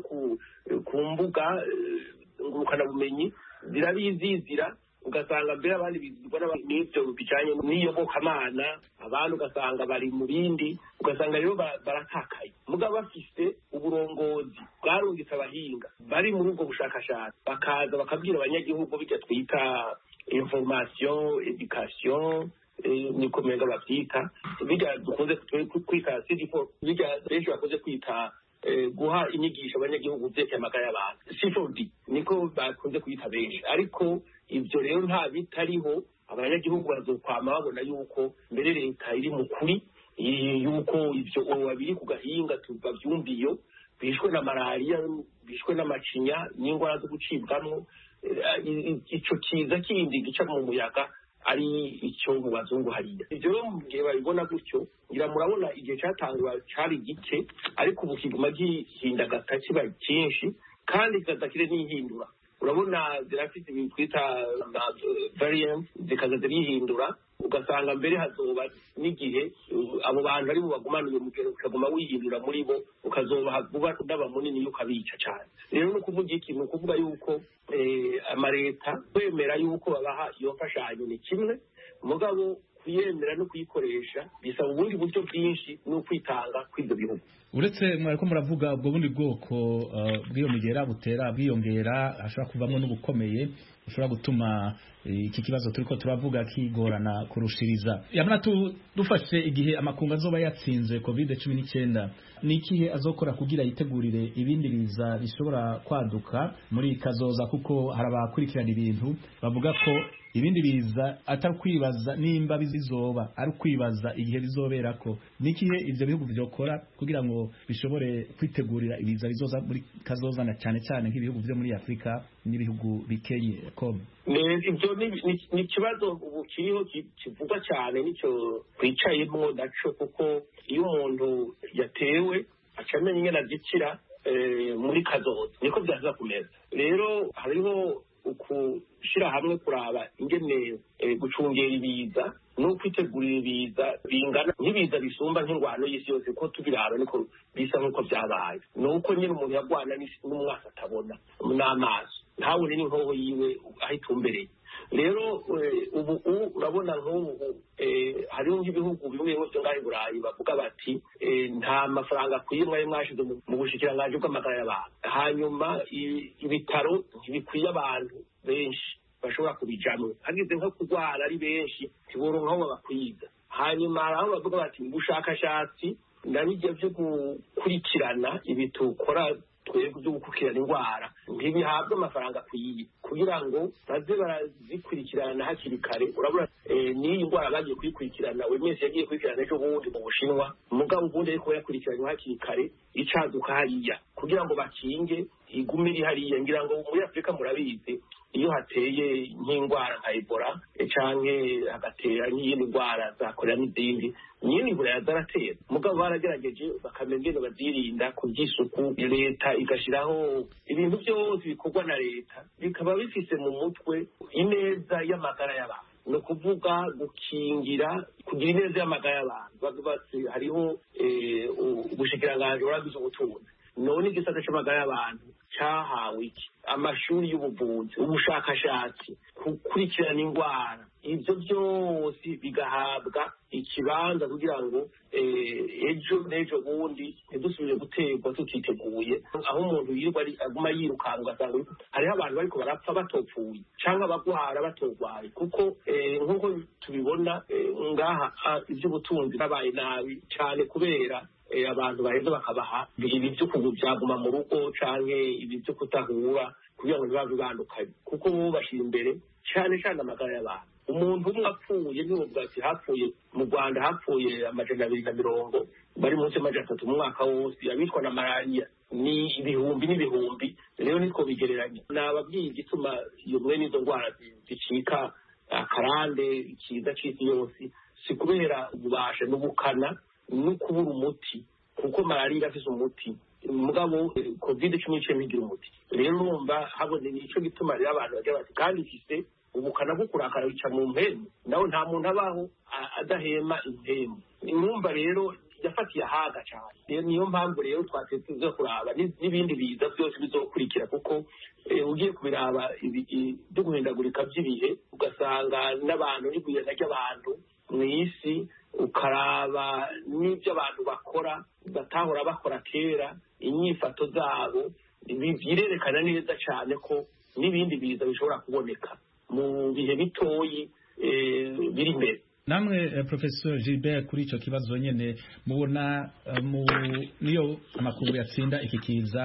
ku mbuga ngurukana bumenyi zirabizizira, ugasanga mbere abandi bizigwa n'ibyo bijanye n'iyobokamana, abandi ugasanga bari mu bindi, ugasanga rero baratakaye. Mugabo bafise uburongozi bwarungitse abahinga bari muri ubwo bushakashatsi, bakaza bakabwira abanyagihugu bijya twita information education, niko menga bavyita, bijya dukunze kwita CD4, bijya benshi bakunze kwita guha inyigisho abanyagihugu vyerekeye amagara y'abantu, C4D niko bakunze kwita benshi. Ariko ivyo rero nta bitariho, abanyagihugu bazokwama babona yuko mbere leta iri mu kuri, yuko ivyo biri ku gahinga bavyumviyo bishwe na malariya bishwe n'amacinya n'ingwara zo gucibwamwo ico kiza kindi gica mu muyaga ari icyo mu bazungu hariya ivyo rero mu gihe babibona gutyo ngira murabona igihe catangwa cari gike ariko ubu kiguma gihindagata kiba cyinshi kandi kikazakire n'ihindura urabona zirafite ibintu twita variant zikaza zirihindura ugasanga mbere hazoba n'igihe abo bantu ari bo bagumana uyo mugero ukaguma wihindura muri bo ukazoba vuba ndaba munini yukabica cyane rero no kuvuga iki ni ukuvuga yuko amareta kwemera yuko babaha iyo mfashanyo ni kimwe mugabo kuyemera no kuyikoresha bisaba ubundi buryo bwinshi no kwitanga kw'ibyo bihugu uretse mwariko muravuga ubwo bundi bwoko bw'iyo migera butera bwiyongera hashobora kuvamwo n'ubukomeye ushobora gutuma iki kibazo turiko turavuga kigorana kurushiriza yamana dufashe igihe amakungu azoba yatsinze COVID-19 ni ikihe azokora kugira yitegurire ibindi biza bishobora kwaduka muri kazoza kuko harabakurikirana ibintu bavuga ko ibindi biza atari kwibaza nimba bizoba ari kwibaza igihe bizoberako nikihe ivyo bihugu byokora kugira ngo bishobore kwitegurira ibiza bizoza muri kazoza na cyane cyane nk'ibihugu byo muri Afrika n'ibihugu bikeye kom ivyo ni kibazo ubu kiriho kivugwa cyane nico kwicayemo naco kuko iyo umuntu yatewe acamenya ingene azikira muri kazoza niko byaza kumeza rero hariho ukushira hamwe kuraba ingene gucungera ibiza no kwitegurira ibiza bingana nk'ibiza bisumba nk'ingwano y'isi yose ko tubiraba niko bisa nk'uko byabaye nuko nyine umuntu yagwana n'umwaka atabona n'amaso ntabone n'inkoho yiwe ahitumbereye rero ubu urabona nk'ubu hariho nk'ibihugu bimwe byo ngaho i Burayi bavuga bati nta mafaranga akwiye mwari mwashize mu bushikiranganji bw'amagara y'abantu hanyuma ibitaro ntibikwiye abantu benshi bashobora kubijamwo hagize nko kurwara ari benshi tiboronka aho babakwiza hanyuma aho bavuga bati ubushakashatsi nabijya byo gukurikirana ibi tukora twebwe byo gukurikirana indwara ntibihabwe amafaranga akwiye kugira ngo baze barazikurikirana hakiri kare urabona n'iyi ndwara bagiye kuyikurikirana buri wese yagiye kuyikurikirana ejo bundi mu Bushinwa mugabo ubundi ariko yakurikiranywe hakiri kare icaduka hariya kugira ngo bakinge igume iri hariya ngira ngo muri Afrika murabizi iyo hateye nk'indwara nka Ebola canke hagatera n'iyindi ndwara zakorera n'izindi nyine Ebola zaratera mugabo baragerageje bakamenya ingene bazirinda ku by'isuku leta igashiraho ibintu byose bikorwa na leta bikaba bifise mu mutwe ineza y'amagara y'abantu no kuvuga gukingira kugira ineza y'amagara y'abantu bavuze hariho ubushikiranganje buragize ubutunzi none igisata c'amagara y'abantu cyahawe iki amashuri y'ubuvuzi ubushakashatsi gukurikirana indwara ibyo byose bigahabwa ikibanza kugira ngo ejo n'ejo bundi ntidusubire guterwa tutiteguye aho umuntu yirirwa aguma yirukanga ugasanga hariho abantu bariko barapfa batopfuye canke abagwara batogwaye kuko nk'uko tubibona ngaha ivy'ubutunzi babaye nabi cane kubera abantu baheza bakabaha ibi byo kubyaguma mu rugo canke ibi byo kutahura kugira ngo bibabe bandukanye kuko bo bashira imbere cyane cyane amagara y'abantu umuntu umwe apfuye n'ubwo ati hapfuye mu Rwanda hapfuye amajana 250 bari munsi y'amajana 3 mu mwaka wose abitwa na malaria ni ibihumbi n'ibihumbi rero nitwo bigereranya nababwiye igituma iyo mwe n'izo ndwara zicika akarande ikiza cy'isi yose si kubera ububasha n'ubukana no kubura umuti kuko malaria afise umuti mugabo COVID-19 ntigira umuti rero numva habone nico gituma rero abantu bagira bati kandi ifise ubukana bwo kurakara bica mu mpemu nawe nta muntu abaho adahema impemu numva rero yafatiye ahaga cyane niyo mpamvu rero twateze kuraba n'ibindi biza byose bizokurikira kuko ugiye kubiraba byo guhindagurika by'ibihe ugasanga n'abantu n'igwira ry'abantu mu isi ukaraba n'ibyo abantu bakora batahora bakora kera inyifato zabo birerekana neza cyane ko n'ibindi biza bishobora kuboneka mu bihe bitoyi biri imbere namwe Professor Gilbert kuri ico kibazo nyene mubona niyo amakungu yatsinda iki kiza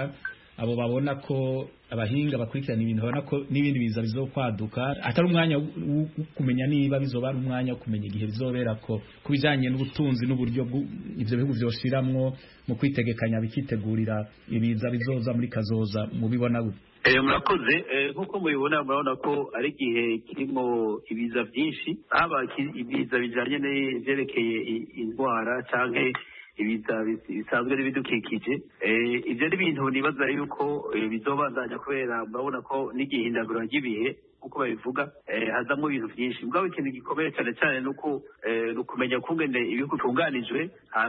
abo babona ko abahinga bakurikirana ibintu babona ko n'ibindi biza bizokwaduka atari umwanya wo kumenya niba bizoba ari umwanya wo kumenya igihe bizobera ko kubijanye n'ubutunzi n'uburyo ivyo bihugu vyoshiramwo mu kwitegekanya bikitegurira ibiza bizoza muri kazoza mubibona gute? Murakoze nk'uko mubibona murabona ko ari igihe kirimo ibiza byinshi haba ibiza bijanye n'ivyerekeye indwara canke ibiza bisanzwe n'ibidukikije ivyo ni ibintu nibaza yuko bizobandanya kubera murabona ko n'igihindagura ry'ibihe uko babivuga hazamo ibintu byinshi mugabo ikintu gikomeye cyane cyane nuko kumenya kungene ibihugu tunganijwe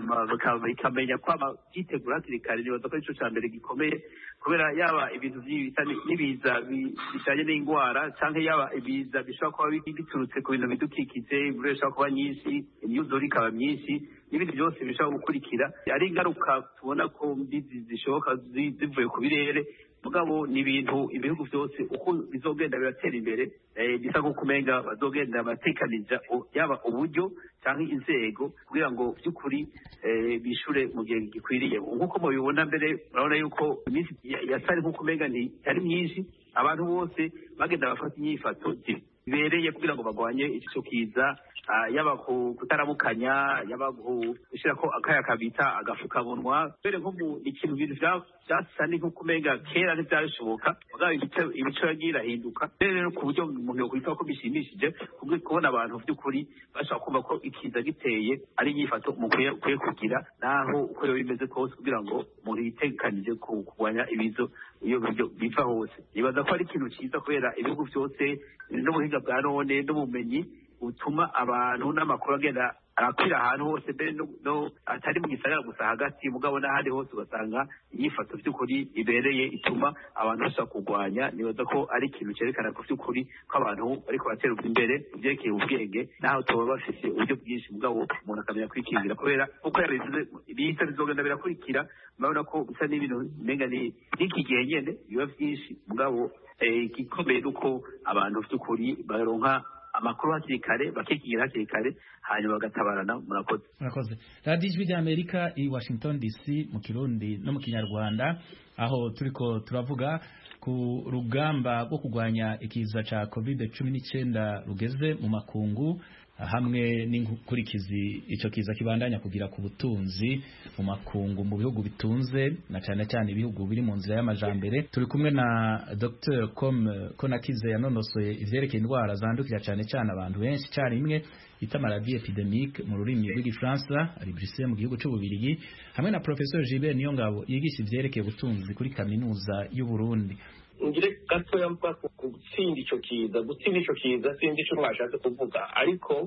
bikamenya kwama byitegura hakiri kare nibaza ko ico cambere gikomeye kubera yaba ibintu n'ibiza bijanye n'indwara canke yaba ibiza bishobora kuba biturutse ku bintu bidukikije imvura ishobora kuba nyinshi imyuzure ikaba myinshi n'ibindi byose bishobora gukurikira ari ingaruka tubona ko mbizi zishoboka zivuye ku birere mugabo ni ibintu ibihugu byose uko bizogenda biratera imbere bisa nko kumenga bazogenda batekanija yaba uburyo cyangwa inzego kugira ngo by'ukuri bishure mu gihe gikwiriye nk'uko mubibona mbere urabona yuko iminsi yasari nko kumenga ari myinshi abantu bose bagenda bafata inyifato bibereye kugira ngo bagwanye ico kiza yaba kutaramukanya yaba gushira ko akaya kabita agafukamunwa mbere nko mu ikintu bintu byasa ni nko kumenga kera ntibyashoboka mugabo ibico yagira hinduka rero ku buryo umuntu yokwita ko bishimishije kubona abantu by'ukuri bashaka kumva ko ikiza giteye ari inyifato mukwiye kugira naho uko rero bimeze kose kugira ngo umuntu yitekanije kurwanya ibizo iyo biva hose nibaza ko ari ikintu cyiza kubera ibihugu byose n'ubuhinga bwa none n'ubumenyi butuma abantu n'amakuru agenda arakwira ahantu hose mbere no atari mu gisagara gusa hagati mugabo n'ahandi hose ugasanga inyifato by'ukuri ibereye ituma abantu bashaka kurwanya nibaza ko ari ikintu cyerekana ko by'ukuri ko abantu bariko batera imbere byerekeye ubwenge naho tuba bafise uburyo bwinshi mugabo umuntu akamenya kwikingira kubera uko yabivuze ibiza bizogenda birakurikira murabona ko bisa n'ibintu umenga ni iki gihe nyene biba byinshi mugabo igikomeye nuko abantu by'ukuri baronka amakuru hakiri kare bakikingira hakiri kare hanyuma bagatabarana. Murakoze. Radio Ijwi ry'Amerika i Washington DC mu Kirundi no mu Kinyarwanda aho turiko turavuga ku rugamba rwo kurwanya ikiza ca COVID-19 rugeze mu makungu hamwe n'inkurikizi ico kiza kibandanya kugira ku butunzi mu makungu mu bihugu bitunze na cyane cyane ibihugu biri mu nzira y'amajambere. Turi kumwe na Dr. Konakize yanonosoye ivyerekeye indwara zandukira cyane cyane abantu benshi cyane imwe ita maladie epidemique mu rurimi rw'igifaransa ari Bruxelles mu gihugu cy'Ububirigi hamwe na Professor Gilbert Niyongabo yigisha ivyerekeye ubutunzi kuri kaminuza y'u Burundi. ngire gatoya mvuga gutsinda ico kiza sinzi ico mwashatse kuvuga ariko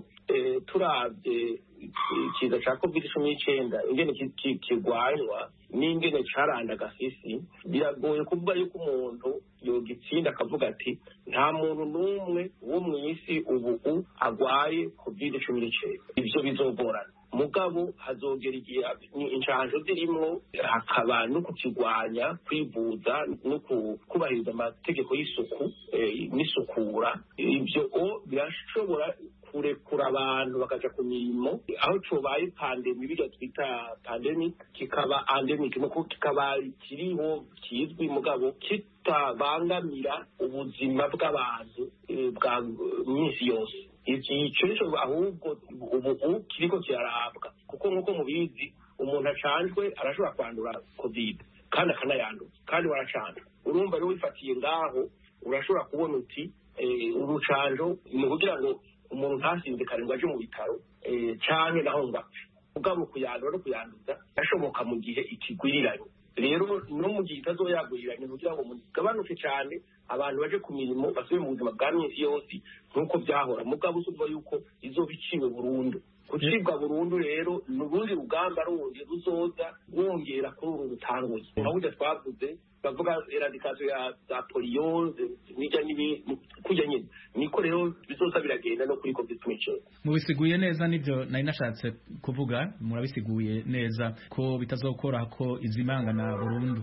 turavye ikiza ca COVID-19 ingene kirwanywa n'ingene caranda gafisi biragoye kuvuga yuko umuntu yogitsinda akavuga ati nta muntu n'umwe wo mw'isi ubu agwaye COVID-19 ivyo bizogorana mugabo hazogera igihe incanjo zirimwo hakaba no kukigwanya kwivuza no kubahiriza amategeko y'isuku n'isukura ivyo birashobora kurekura abantu bakaja ku mirimo aho cobaye pandemi biga twita pandemi kikaba endemic nuko kikaba kiriho kizwi mugabo kitabangamira ubuzima bw'abantu bwa minsi yose ico nico ahubwo ubu kiriko kirarabwa kuko nkuko mubizi umuntu acanjwe arashobora kwandura covid kandi akanayanduza kandi waracanja urumva rero wifatiye ngaho urashobora kubona uti urucanjo ni kugira ngo umuntu ntasinzikane ngo aje mu bitaro canke naho ngapfe mugabo kuyandura no kuyanduza yashoboka mu gihe ikigwiriranye rero no mu gihe itazoyagwiriranye kugira ngo mugabanuke cyane abantu baje ku mirimo basubire mu buzima bwa minsi yose nk'uko byahora mugabo usumva yuko izoba iciwe burundu gucibwa burundu rero ni urundi rugamba rundi ruzoza wongera kuri uru rutanguye aho burya twavuze bavuga eradikasiyo za poliyo n'ijya kujya nyine niko rero bizoza biragenda no kuri COVID-19. Mubisiguye neza nivyo nari nashatse kuvuga murabisiguye neza ko bitazokora ko izimangana burundu.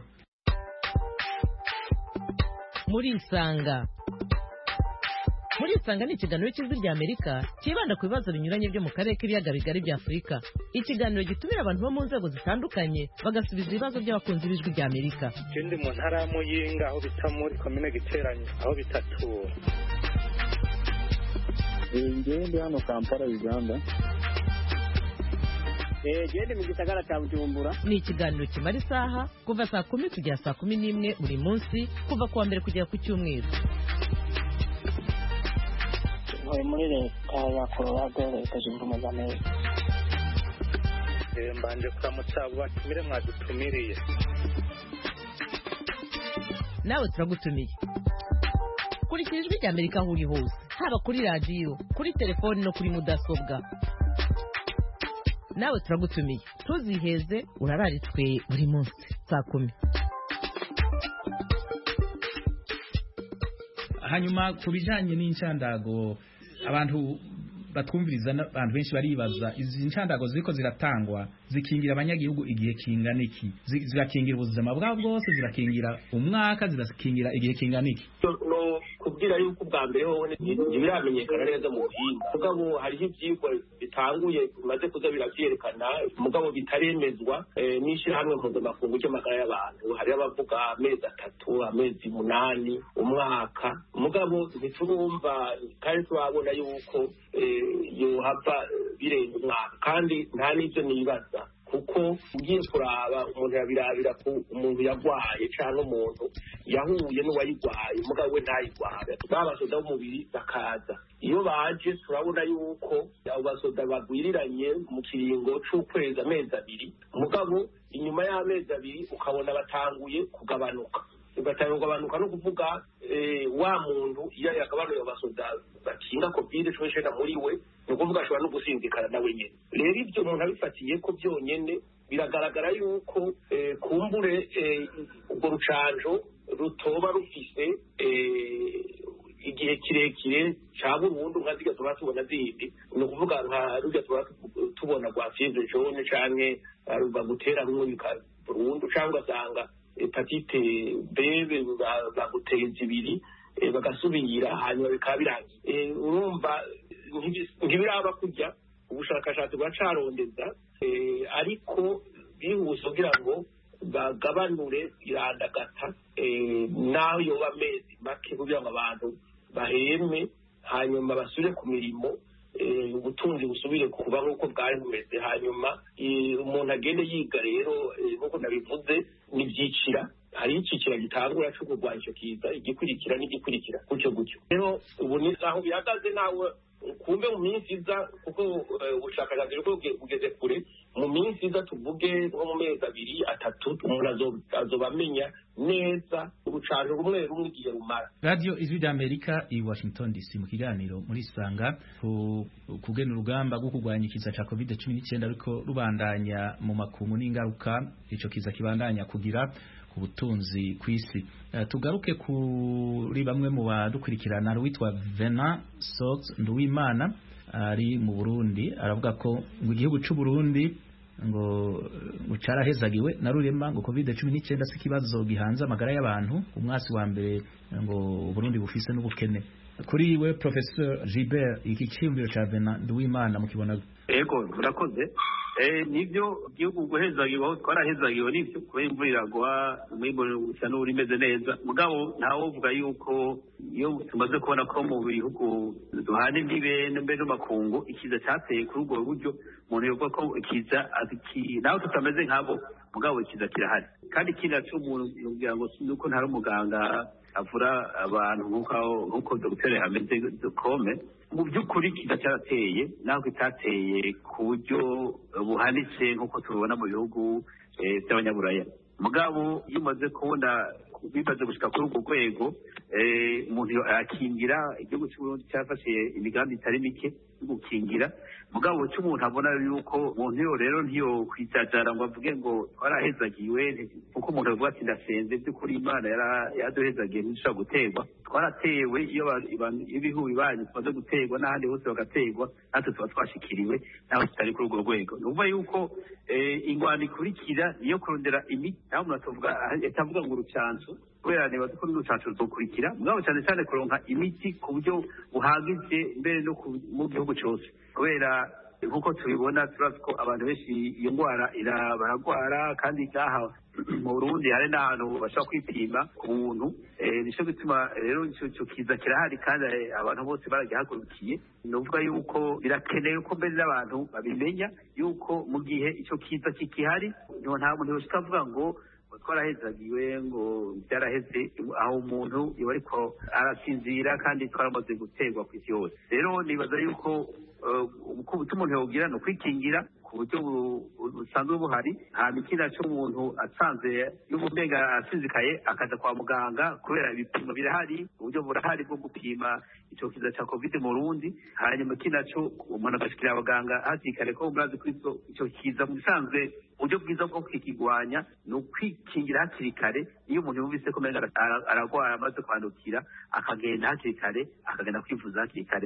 Murisanga ni ikiganiro cy'Ijwi ry'Amerika kibanda ku bibazo binyuranye byo mu karere k'ibiyaga bigari bya Afurika. Ikiganiro gitumira abantu bo mu nzego zitandukanye bagasubiza ibibazo by'abakunzi b'Ijwi ry'Amerika. Ikindi mu ntara ya Muyinga aho bita muri komine Giteranyi aho bitatura. Ngende hano Kampala Uganda. Gende mu gisagara cya Bujumbura. Ni ikiganiro kimara isaha kuva saa 10 kugera saa 11 buri munsi kuva kuwa mbere kugera ku cyumweru. Muri leta ya Colorado leta zunze ubumwe za Amerika. Mbanje kuramutsa abo batumire mwadutumiriye. Nawe turagutumiye. Kurikira Ijwi ry'Amerika aho uri hose, haba kuri radio, kuri telefoni no kuri mudasobwa. Nawe turagutumiye. Tuziheze urararitswe buri munsi saa 10. Hanyuma ku bijanye n'incandago abantu batwumviriza abantu benshi baribaza izi ncandago ziko ziratangwa zikingira abanyagihugu igihe kingana iki, zirakingira ubuzima bwabo bwose, zirakingira umwaka, zirakingira igihe kingana iki? No kubwira yuko ubwa mbere ho ntibiramenyekana neza mu buhinga, mugabo hariho ivyigwa bitanguye bimaze kuza biravyerekana, mugabo bitaremezwa n'ishirahamwe mpuzamakungu ry'amagara y'abantu. Hari abavuga amezi 3, amezi 8, umwaka, mugabo ntiturumva kandi turabona yuko yohava birenga umwaka, kandi nta n'ivyo nibaza kuko ugiye kuraba umuntu yabirabira ku umuntu yagwaye cyangwa umuntu yahuye n'uwayigwaye mugabo we ntayigwaye, babasoda b'umubiri bakaza. Iyo baje turabona yuko abo basoda bagwiriranye mu kiringo c'ukwezi amezi 2, mugabo inyuma y'amezi 2 ukabona batanguye kugabanuka. Ugabanuka no kuvuga wa muntu iyo yagabanuye abasoda bakinga COVID-19 muri we, ni ukuvuga ashobora no gusinzikana nawe nyene. Rero ibyo umuntu abifatiye ko byonyene biragaragara yuko kumbure ubwo rucanjo rutoba rufise igihe kirekire ca burundu nka ziga tuba tubona zindi, ni ukuvuga nka rujya tuba tubona rwa fievre jaune canke bagutera rumwe bika burundu, cyangwa ugasanga hepatite B baguteye 2 bagasubira hanyuma bikaba birangiye. Urumva ntibiraba kujya ubushakashatsi bwacarondeza, ariko bihuse kugira ngo bagabanure irandagata naho yoba amezi make kugira ngo abantu baheme hanyuma basubire ku mirimo, ubutunzi busubire kuba nk'uko bwari bumeze. Hanyuma umuntu agende yiga rero nk'uko nabivuze n'ibyicira, hari icicira gitangura cyo kurwanya icyo kiza, igikurikira n'igikurikira gutyo gutyo. Rero ubu ni aho bihagaze, nawe kumbe mu minsi iza, kuko ubushakashatsi bwo bugeze kure, mu minsi iza tuvuge nko mu mezi 2, 3 umuntu azoba amenya neza urucanjo rumwe rumwe igihe rumara. Radio Ijwi ry'Amerika i Washington DC mu kiganiro muri Sanga kugena urugamba rwo kurwanya ikiza ca COVID-19 ariko rubandanya mu makungu n'ingaruka ico kiza kibandanya kugira ku butunzi kw'isi. Tugaruke kuri bamwe mu badukurikirana, witwa Vena Sox Nduwimana ari mu Burundi, aravuga ko ngo igihugu c'u Burundi ngo carahezagiwe na rurema, ngo COVID-19 si kibazo gihanze amagara y'abantu, umwasi wa mbere ngo Burundi bufise n'ubukene. Kuri we Professor Gilbert, iki cyumviro ca Vena Nduwimana mukibona? Ego murakoze. Nibyo igihugu guhezagiwe, twarahezagiwe nibyo kubera imvura iragwa, umwimbo usa n'uri meze neza, mugabo ntawo uvuga yuko iyo tumaze kubona ko mu bihugu duhana imbibe n'mbere n'amakungu ikiza cyateye kuri ubwo buryo, umuntu yovuga ko ikiza nawe tutameze nk'abo, mugabo ikiza kirahari. Kandi ikindi naco umuntu yubwira ngo nuko ntari umuganga avura abantu nk'uko Dr. Hameze Kome, mu by'ukuri kiza cyarateye, naho kitateye ku buryo buhanitse nk'uko tubibona mu bihugu by'abanyaburaya. Mugabo iyo umaze kubona bimaze gushika kuri ubwo rwego, umuntu akingira, igihugu cy'Uburundi cyafashe imigambi itari mike yo gukingira, mugabo cy'umuntu abona yuko umuntu yo rero ntiyo kwitajara ngo avuge ngo twarahezagiwe, kuko umuntu avuga ati ndasenze by'ukuri Imana yaraduhezagiye ntishobora guterwa. Twaratewe iyo ibihugu bibanye tumaze guterwa n'ahandi hose bagaterwa, natwe tuba twashikiriwe naho tutari kuri urwo rwego. Ni ukuvuga yuko ingwano ikurikira niyo kurondera imiti, naho umuntu atavuga ngo urucanco kubera nibaza ko n'urucanco ruzokurikira mugabo cyane cyane kuronka imiti ku buryo buhagije mbere no mu gihugu cyose kubera nk'uko tubibona turazi ko abantu benshi iyo ndwara baragwara kandi ngaha mu Burundi hari n'ahantu bashobora kwipima ku buntu nicyo gituma rero icyo kiza kirahari kandi abantu bose baragihagurukiye ni ukuvuga yuko birakenewe ko mbere n'abantu babimenya yuko mu gihe icyo kiza kikihari nta muntu yoshika avuga ngo twarahezagiwe ngo byaraheze aho umuntu iba ariko arasinzira kandi twaramaze guterwa ku isi yose rero nibaza yuko umuntu yawugira ni ukwikingira ku buryo busanzwe buhari hanyuma ikindi cyo umuntu asanze y'ubumenga asinzikaye akaza kwa muganga kubera ibipimo birahari uburyo burahari bwo gupima icyo kiza cya covid mu Burundi hanyuma ikindi cyo umuntu agashikira abaganga hakiri kare ko murazi ko icyo kiza mu bisanzwe uburyo bwiza bwo kwikigwanya ni ukwikingira hakiri kare iyo umuntu yumvise ko umenga aragwara amaze kwandukira akagenda hakiri kare akagenda kwivuza hakiri kare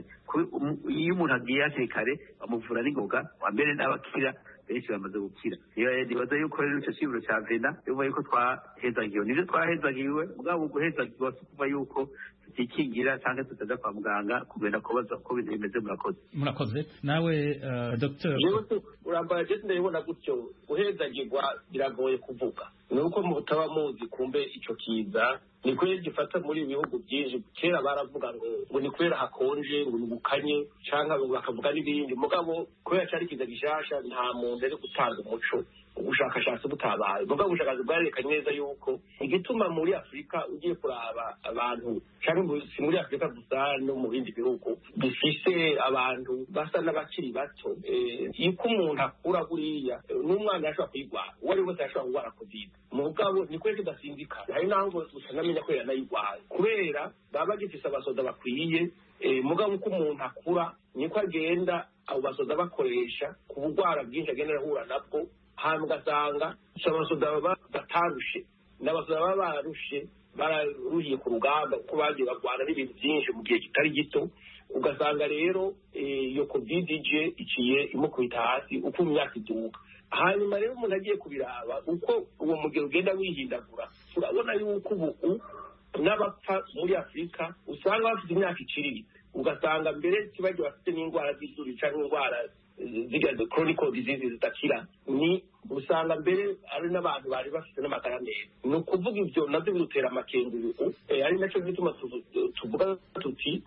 iyo umuntu agiye hakiri kare bamuvura n'ingoga wambere n'abakira benshi bamaze gukira nibaza yuko rero icyo ciburo ca vena yuva yuko twahezagiwe nivyo twahezagiwe mugabo guhezagirwa si kuva yuko tutikingira cyangwa tutaja kwa muganga kugenda kubaza ko ibintu bimeze murakoze nawe Dr. urambara je ndabibona gutyo guhezagirwa biragoye kuvuga nuko mutaba muzi kumbe ico kiza ni kweli gifata muri ibihugu byinshi kera baravuga ngo ni kwera hakonje ngo nubukanye canka bakavuga n'ibindi mugabo kwera cyari kiza gishasha nta muntu ari gutanga umuco ubushakashatsi butabaye mugabo ubushakashatsi bwarekanye neza yuko igituma muri Afrika ugiye kuraba abantu cyangwa si muri Afrika gusa no mu bindi bihugu bifise abantu basa n'abakiri bato yuko umuntu akura buriya n'umwana ashobora kwigwara uwo ari wese ashobora kugwara covid mugabo ni kweli kidasinzikana hari naho usanamenya kwera nayigwaye kubera baba bagifise abasoda bakwiye mugabo uko umuntu akura niko agenda abo basoda bakoresha ku bugwara bwinshi agenda arahura nabwo hanyuma ugasanga abasoda baba batarushe n'abasoda baba barushe bararuhiye ku rugamba kuko bagiye barwana n'ibintu byinshi mu gihe kitari gito ugasanga rero iyo covid ije iciye imukubita hasi uko imyaka iduka hanyuma rero umuntu agiye kubiraba uko uwo mugero ugenda wihindagura turabona yuko ubu n'abapfa muri Afrika usanga bafite imyaka iciriritse ugasanga mbere kibaje bafite n'indwara z'isuri cyangwa indwara ziga chronic diseases zitakira ni usanga mbere ari n'abantu bari bafite n'amagara meza ni ukuvuga ibyo nabyo bidutera amakenga ari nacyo bituma tuvuga tuti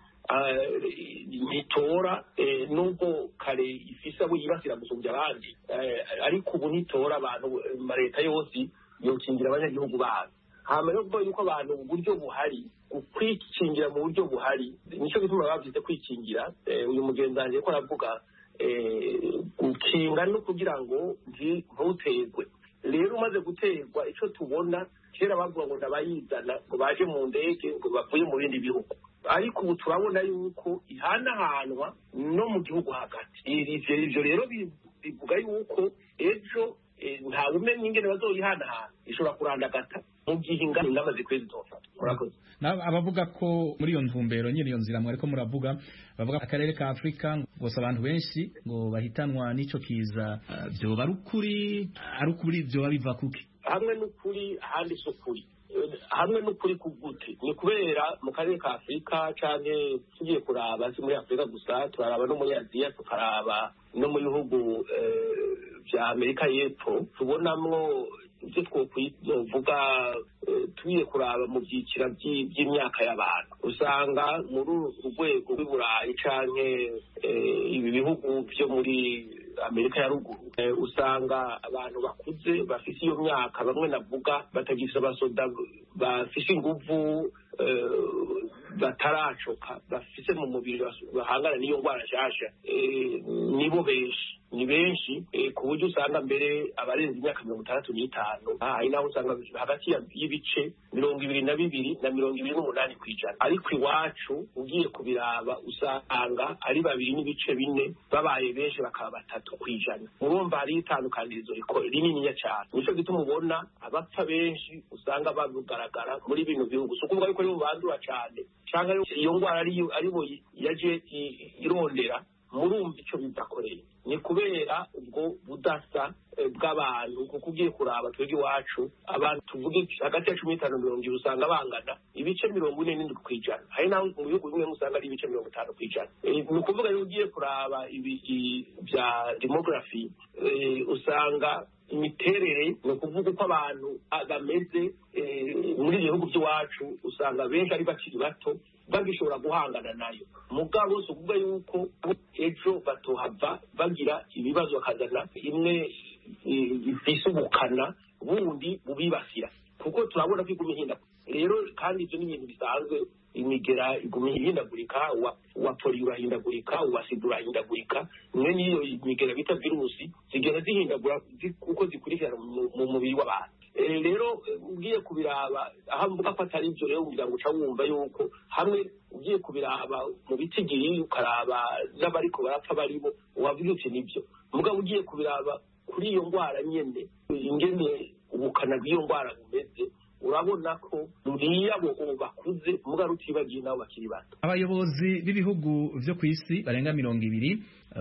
ntitora nubwo kare ifise abo yibasira gusumbya abandi ariko ubu ntitora abantu leta yose yokingira abanyagihugu babo hama rero kuvuga yuko abantu uburyo buhari kwikingira mu buryo buhari nicyo gituma bavyise kwikingira uyu mugenzi wanje ko aravuga gukinga no kugira ngo ntuterwe rero umaze guterwa ico tubona kera bavuga ngo ndabayizana ngo baje mu ndege ngo bavuye mu bindi bihugu ariko ubu turabona yuko ihanahanwa no mu gihugu hagati ivyo rero bivuga yuko ejo ntawe umenya ingene bazoyihanahana ishobora kurandagata mu gihe ingamba zikwiye zizofata murakoze abavuga ko muri iyo ntumbero nyine iyo nzira mwariko muravuga bavuga akarere ka Afrika gusa abantu benshi ngo bahitanwa n'ico kiza vyoba ari ukuri vyoba biva kuki hamwe n'ukuri ahandi si ukuri hamwe n'ukuri kugute ni kubera mu karere ka Afrika canke tugiye kuraba si muri Afrika gusa turaraba no muri Aziya tukaraba no mu bihugu vya Amerika y'Epfo tubonamwo ibyo twokwivuga tugiye kuraba mu byicira by'imyaka y'abantu usanga muri urwego rw'Iburayi canke ibi bihugu byo muri Amerika ya ruguru usanga abantu bakuze bafise iyo myaka bamwe navuga batagifise abasoda bafise inguvu bataracoka bafise mu mubiri bahangana n'iyo ndwara nshasha nibo ni benshi ku buryo usanga mbere abarenze imyaka 65 ari naho usanga hagati y'ibice 22 na 28 kwijana ariko iwacu ugiye kubiraba usanga ari 2 n'ibice 4 babaye benshi bakaba 3 kwijana murumva ari itandukanirizo rinini cyane nico gituma ubona abapfa benshi usanga babugaragara muri bino bihugu so kuvuga yuko ari bandura cyane cyangwa iyo ndwara aribo yaje irondera murumva icyo bidakoreye ni kubera ubwo budasa bw'abantu kuko ugiye kuraba twebwe iwacu abantu tuvuge hagati ya 15-20 usanga bangana ibice 47%. Hari naho mu bihugu bimwe usanga ari ibice 50%. Ni ukuvuga rero ugiye kuraba ibi bya demography usanga imiterere ni ukuvuga uko abantu bameze muri ibihugu by'iwacu usanga benshi ari bakiri bato bagishobora guhangana nayo. Mugabo si ukuvuga yuko ejo batohava bagira ibibazo bakazana imwe isubukana bundi bubibasira kuko turabona ko iguma ihindagurika. Rero kandi ibyo ni ibintu bisanzwe, imigera iguma ihindagurika, uwa poli urahindagurika, uwa sida urahindagurika, imwe n'iyo imigera bita virusi zigenda zihindagura uko zikurikirana mu mubiri w'abantu. Rero ugiye kubiraba aho mvuga ko atari ibyo rero kugira ngo uca wumva yuko hamwe ugiye kubiraba mu bitigiri ukaraba n'abariko barapfa baribo wavuga uti nibyo. Mugabo ugiye kubiraba kuri iyo ndwara nyene ingene ubukana bw'iyo ndwara bumeze urabona ko ruriya bo bakuze muga rutibagiye nabo bakiri bato. Abayobozi b'ibihugu vyo ku isi barenga 200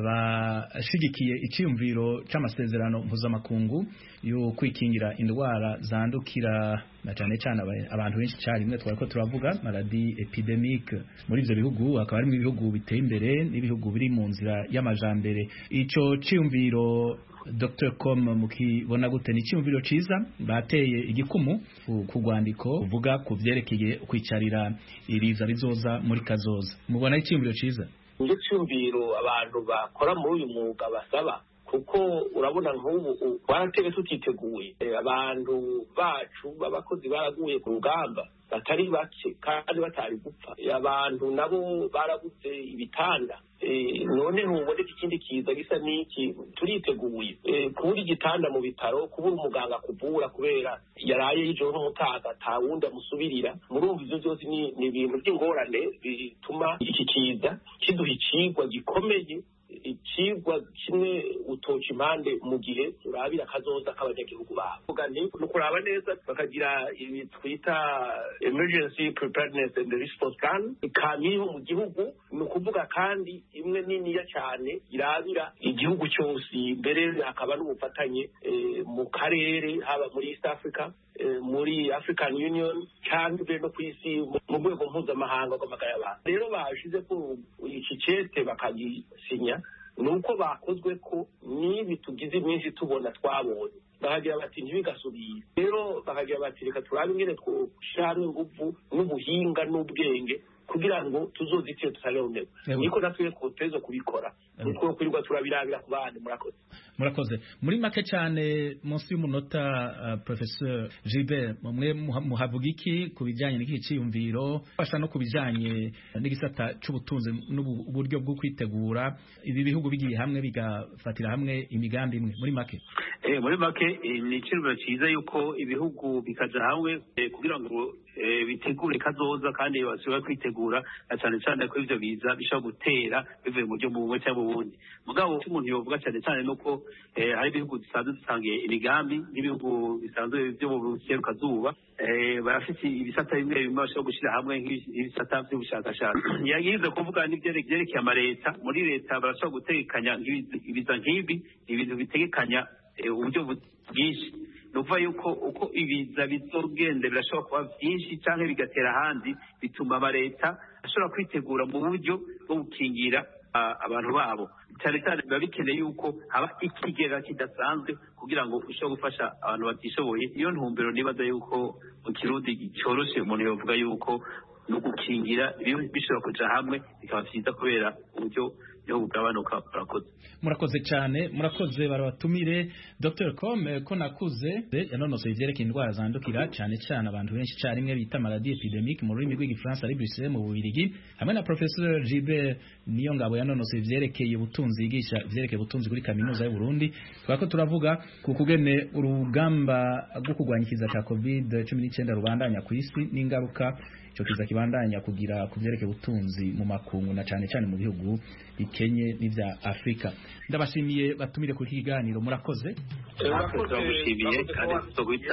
bashigikiye iciyumviro c'amasezerano mpuzamakungu yo kwikingira indwara zandukira na cyane cyane abantu benshi cyane rimwe twariko turavuga maladi epidemique. Muri ivyo bihugu hakaba harimo ibihugu biteye imbere n'ibihugu biri mu nzira y'amajambere. Ico ciyumviro Dr. Com mukibona gute? Ni cyumviro ciza bateye igikumu ku rwandiko uvuga ku vyerekeye kwicarira iriza rizoza muri kazoza. Mubona icyumviro ciza? Nje cyumviro abantu bakora muri uyu mwuga basaba kuko urabona nk'ubu baratege tutiteguye. Abantu bacu b'abakozi baraguye ku rugamba batari bake kandi batari gupfa. Abantu nabo barabuze ibitanda. None ntuboneka ikindi kiza gisa n'iki turiteguye kubura igitanda mu bitaro, kubura umuganga kuvura kubera yaraye y'ijoro n'umutaga atawundi amusubirira. Murumva ivyo byose ni ibintu by'ingorane bituma iki kiza kiduha icigwa gikomeye, icigwa kimwe utoca impande mu gihe urabira kazoza k'abanyagihugu babo. Ni ukuraba neza bakagira ibi twita emergency preparedness and response plan ikamiho mu gihugu. Ni ukuvuga kandi imwe niniya cyane irabira igihugu cyose, mbere hakaba n'ubufatanye mu karere, haba muri East Africa, muri African Union cyangwa no ku isi mu rwego mpuzamahanga rw'amagara y'abantu. Rero bashize ko iki cete bakagisinya nuko bakozwe ko nibi tugize iminsi tubona twabonye, bakagira bati ntibigasubire. Rero bakagira bati reka turabe ingene twoshyiramo ingufu n'ubuhinga n'ubwenge kugira ngo tuzozitire tutaronera. Niko natwe twoteza kubikora niko kurirwa turabirabira ku bandi. Murakoze. Muri make cyane munsi y'umunota Professeur Gilbert, mwe muhavuga iki ku bijyanye n'iki cyiyumviro fasha no ku bijyanye n'igisata c'ubutunzi n'uburyo bwo kwitegura ibi bihugu bigiye hamwe bigafatira hamwe imigambi imwe? Muri make muri make ni icyumviro cyiza yuko ibihugu bikaja hamwe kugira ngo bitegure kazoza kandi bashobora kwitegura cyane cyane ko ivyo biza bishobora gutera bivuye mu buryo bumwe cyangwa ubundi. Mugabo umuntu yovuga cyane cyane nuko hari ibihugu bisanzwe dusangiye imigambi nk'ibihugu bisanzwe byo mu buserukazuba barafite ibisata bimwe bimwe bashobora gushyira hamwe nk'ibisata by'ubushakashatsi. Yagize kuvuga n'ivyerekeye amaleta. Muri leta barashobora gutegekanya ibiza nk'ibi, ibintu bitegekanya uburyo bwinshi. Nuva yuko uko ibiza bizogende birashobora kuba byinshi cyangwa bigatera ahandi, bituma amaleta ashobora kwitegura mu buryo bwo gukingira abantu babo. Cyane cyane biba bikeneye yuko haba ikigega kidasanzwe kugira ngo ushobore gufasha abantu batishoboye. Iyo ntumbero nibaza yuko mu Kirundi cyoroshe umuntu yovuga yuko no gukingira bishobora kuja hamwe bikaba vyiza kubera uburyo yo bugabanuka. Murakoze cyane, murakoze barabatumire. Dr. Com ko nakuze yanonosoye ivyerekeye indwara zandukira cyane cyane abantu benshi cyarimwe bita maladi epidemique mu rurimi rw'igifaransa ari Bruxelles mu Bubiligi, hamwe na Professeur Gilbert Niyongabo yanonosoye ivyerekeye ubutunzi, yigisha ivyerekeye ubutunzi kuri kaminuza y'u Burundi. Twako turavuga ku kugene urugamba rwo kurwanyikiza ca COVID-19 rubandanya ku isi n'ingaruka ico kiza kibandanya kugira kuvyerekeye ubutunzi mu makungu na cyane cyane mu bihugu bikenye n'ivya Afrika. Ndabashimiye batumire kuri kiganiro. Murakoze. Turagushimiye kandi tuzogwita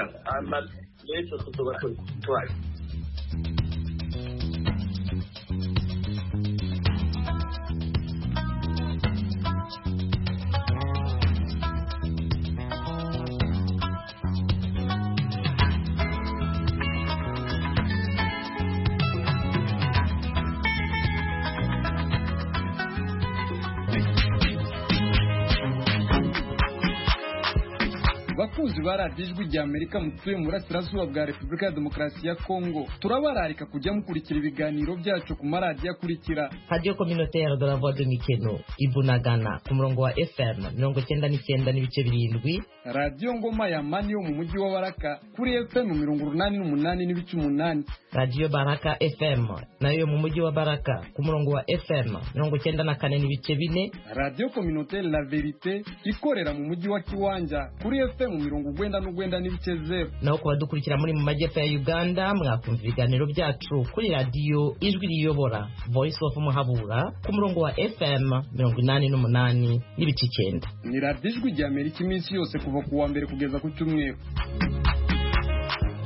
yeso tuzobatwaye. bakunzi ba radiyo ijwi rya Amerika mutuye mu burasirazuba bwa Repubulika ya Demokarasi ya Kongo, turabararika kujya mukurikira ibiganiro byacu ku maradiyo akurikira: Radio Communautaire de la Voix de Mikeno Ibunagana ku murongo wa FM 99.7, Radio Ngoma ya Mani yo mu mujyi wa Baraka kuri FM 88.8, Radio Baraka FM nayo mu mujyi wa Baraka ku murongo wa FM 94.4, Radio Communautaire La Verite ikorera mu mujyi wa Kiwanja kuri FM 99.0. naho ku badukurikira muri mu majyepfo ya Uganda mwakumva ibiganiro byacu kuri radio Ijwi Riyobora Voice of Muhabura ku murongo wa FM 88.9. Ni radiyo Ijwi rya Amerika iminsi yose kuva ku wa mbere kugeza ku cyumweru.